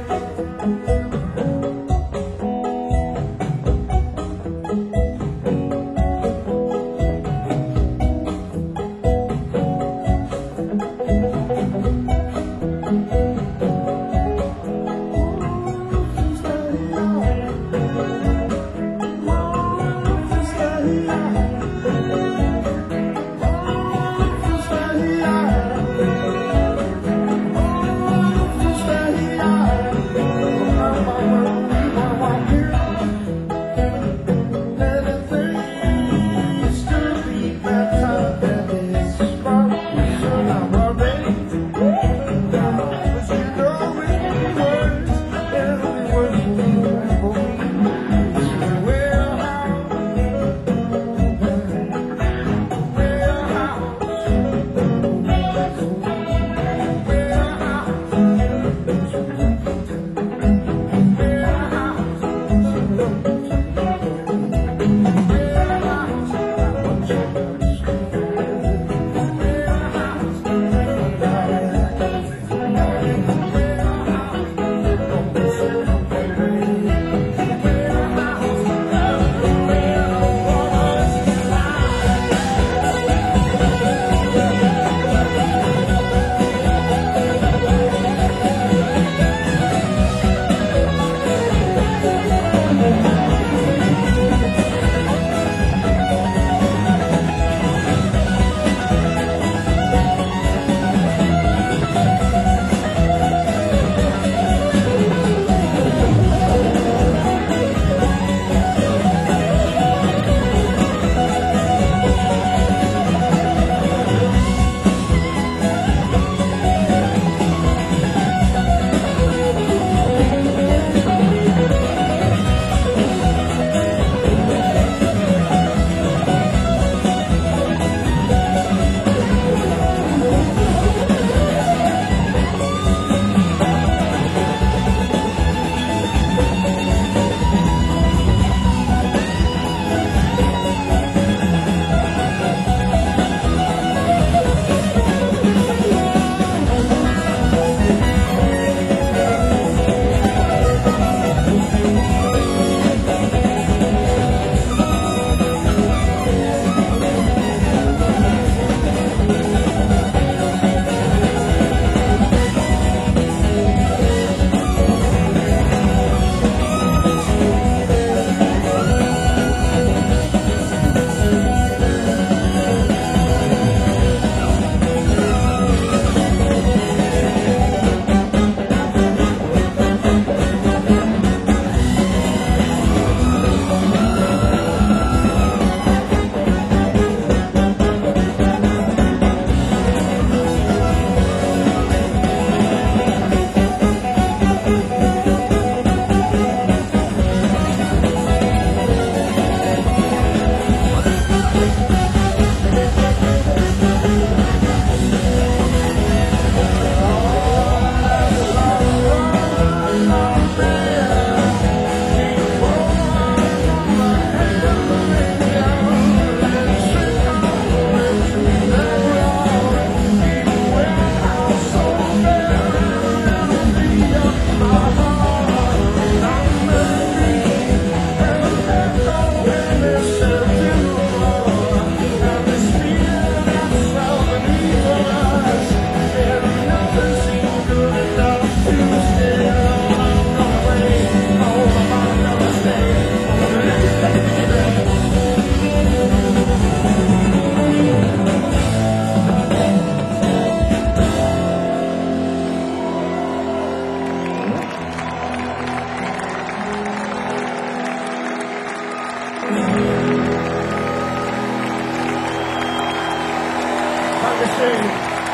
Dankeschön.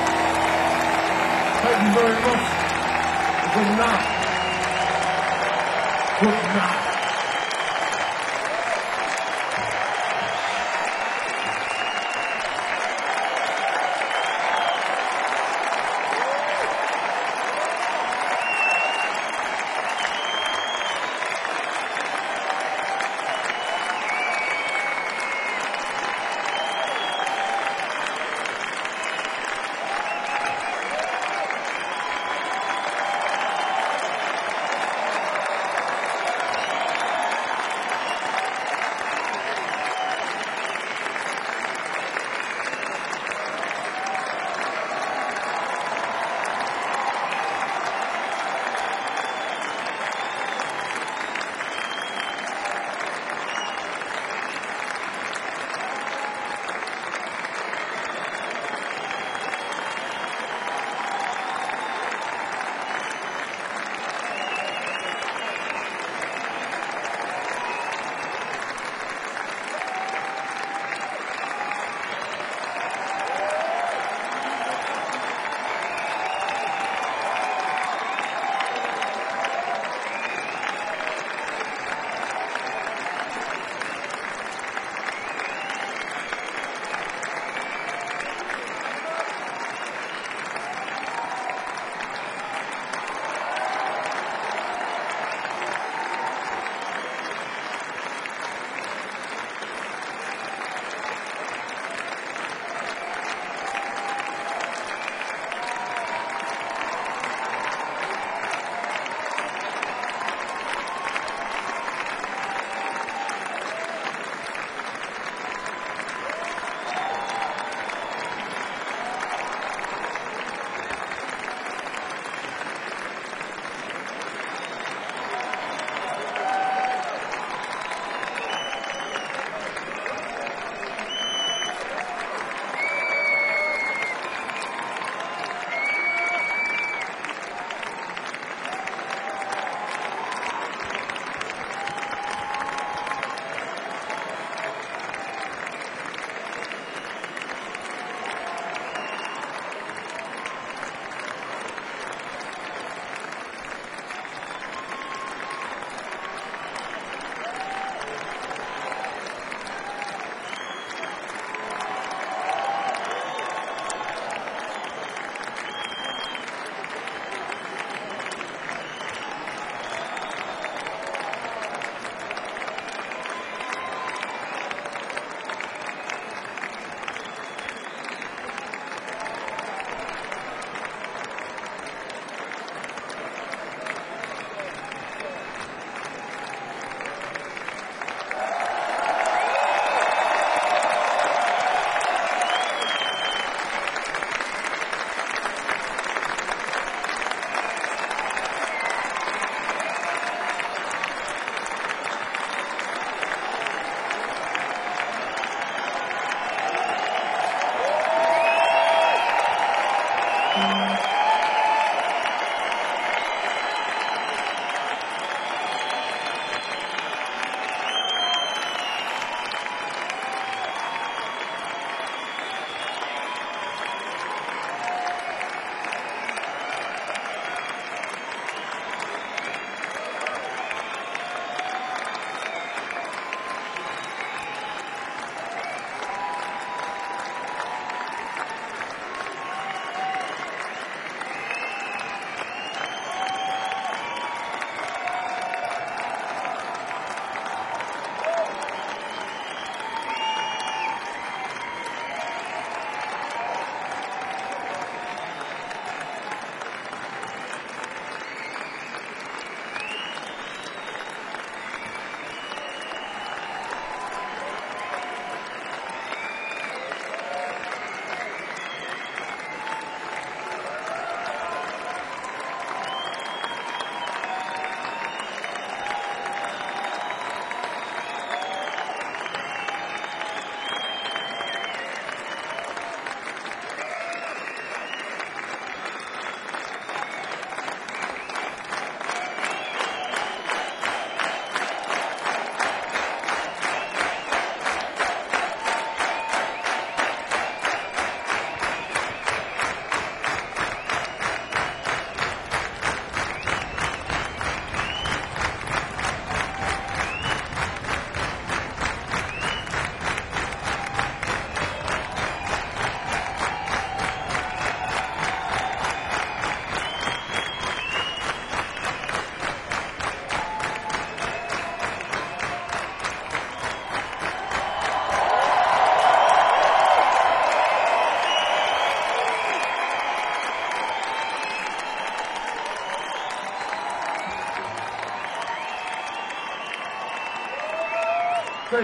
Thank you very much. Good night. Good night.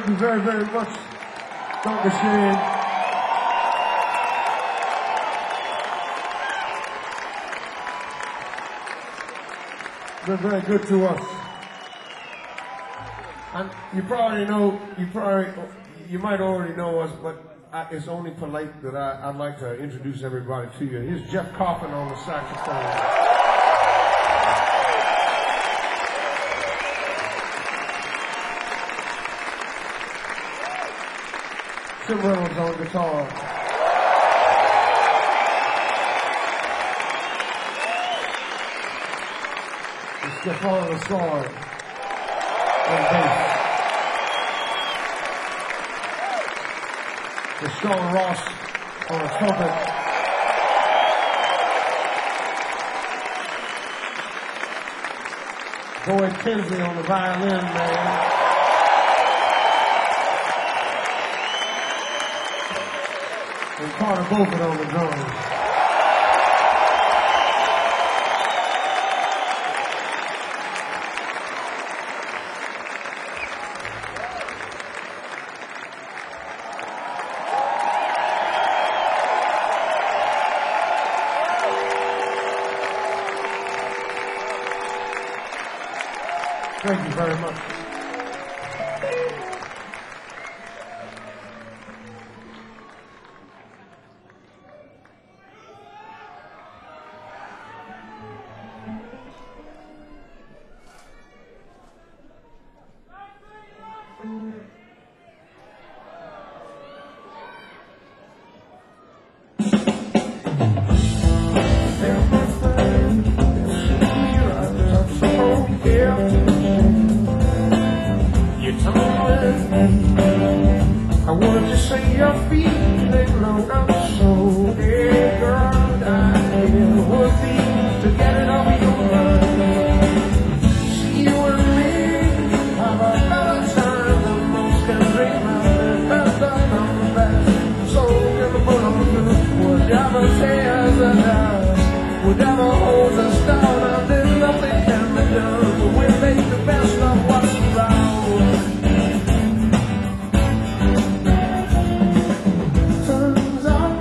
Thank you very, very much, Doctor Shane. Been very good to us. And you probably know, you probably, you might already know us, but I, it's only polite that I, I'd like to introduce everybody to you. Here's Jeff Coffin on the saxophone. Tim Reynolds on guitar. And Stefan Lassard on bass. And Sean Ross on a trumpet. Boyd Tinsley on the violin, man. And Carter Beaufort on the drums. Thank you very much. I want to say you're feeling low down so hey girl, I would be to get it off your mind. See you and me have a better time than most can dream of. It has done on the best, so can the put on you. Whatever tears us down, whatever holds us down, and then nothing can be done. We make the best of what's around. Turns out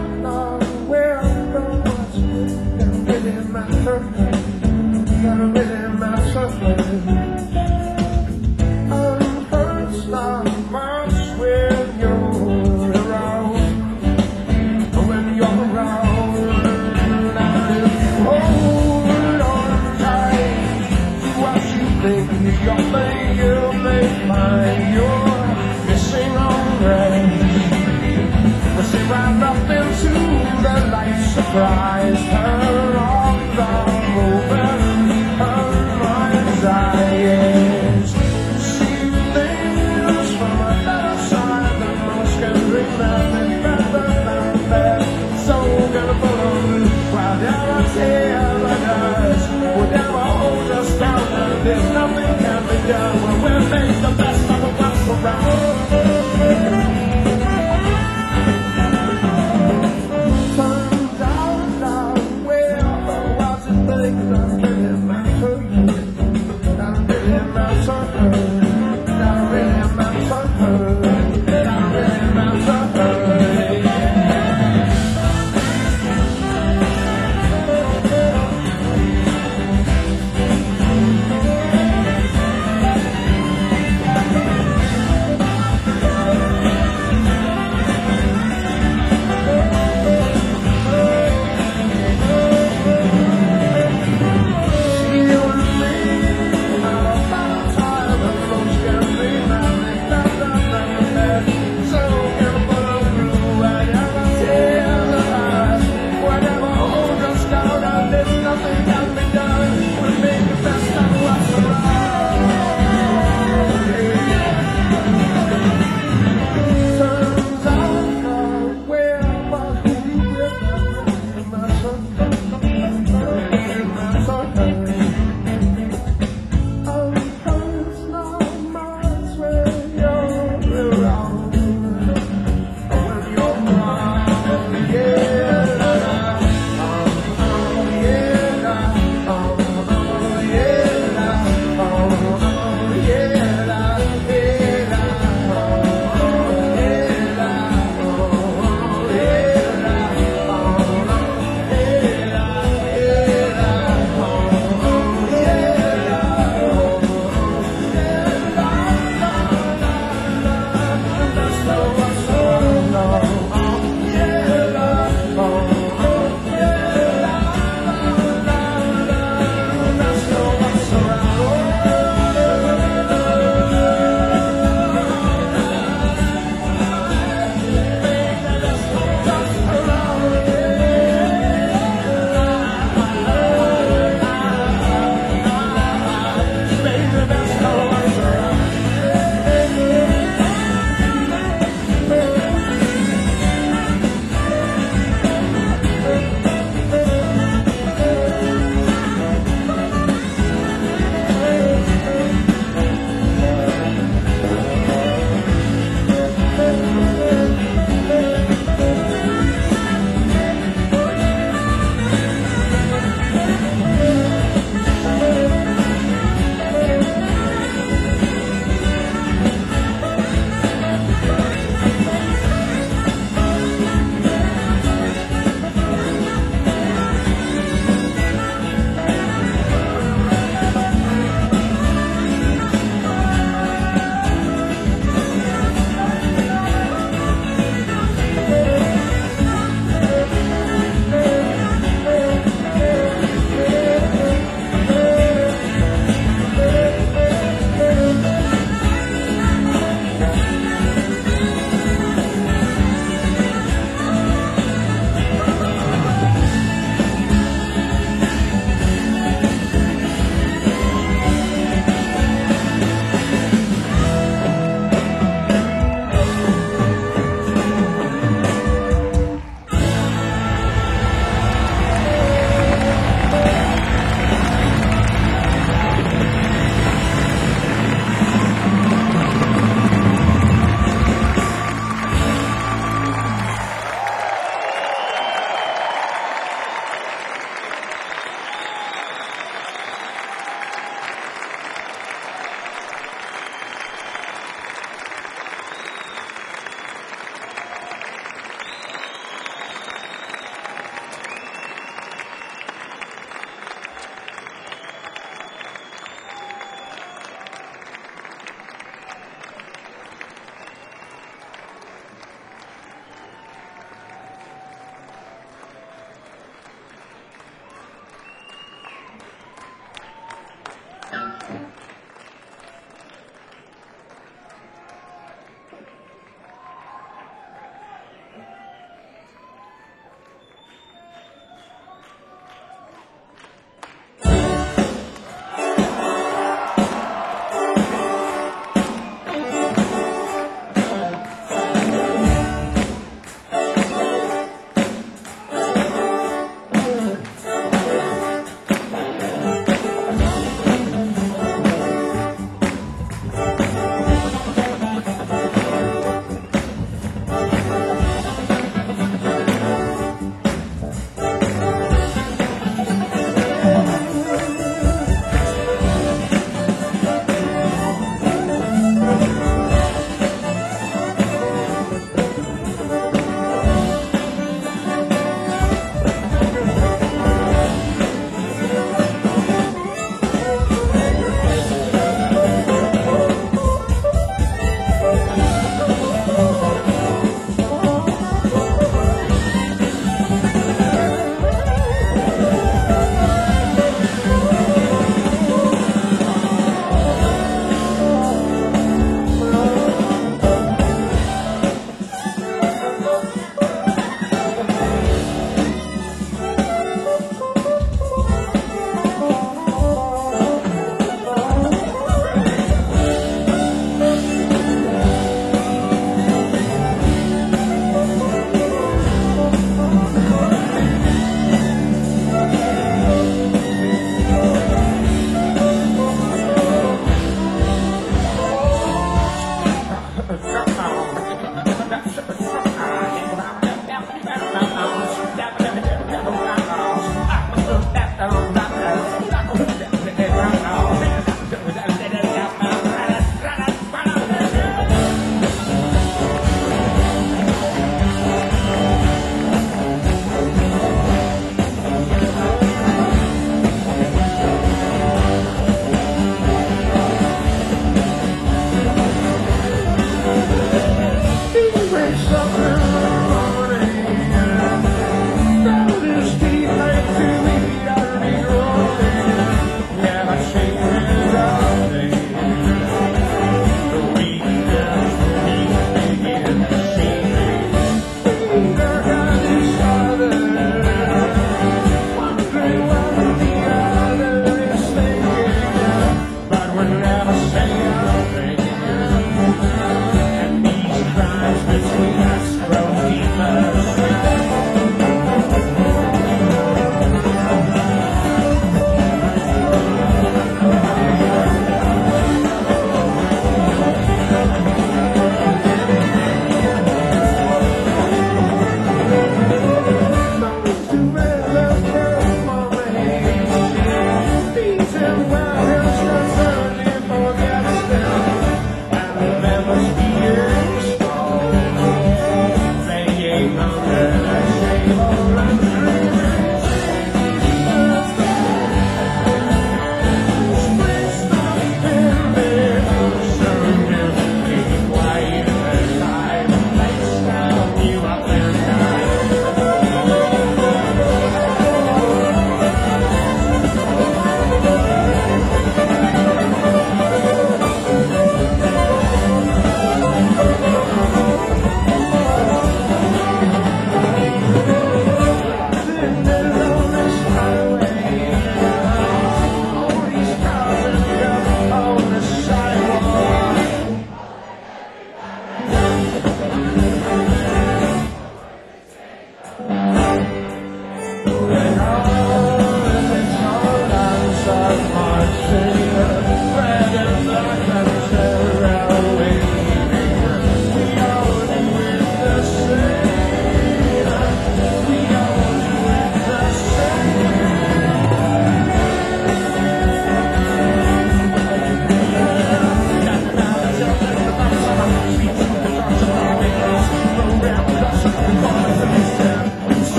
be fine.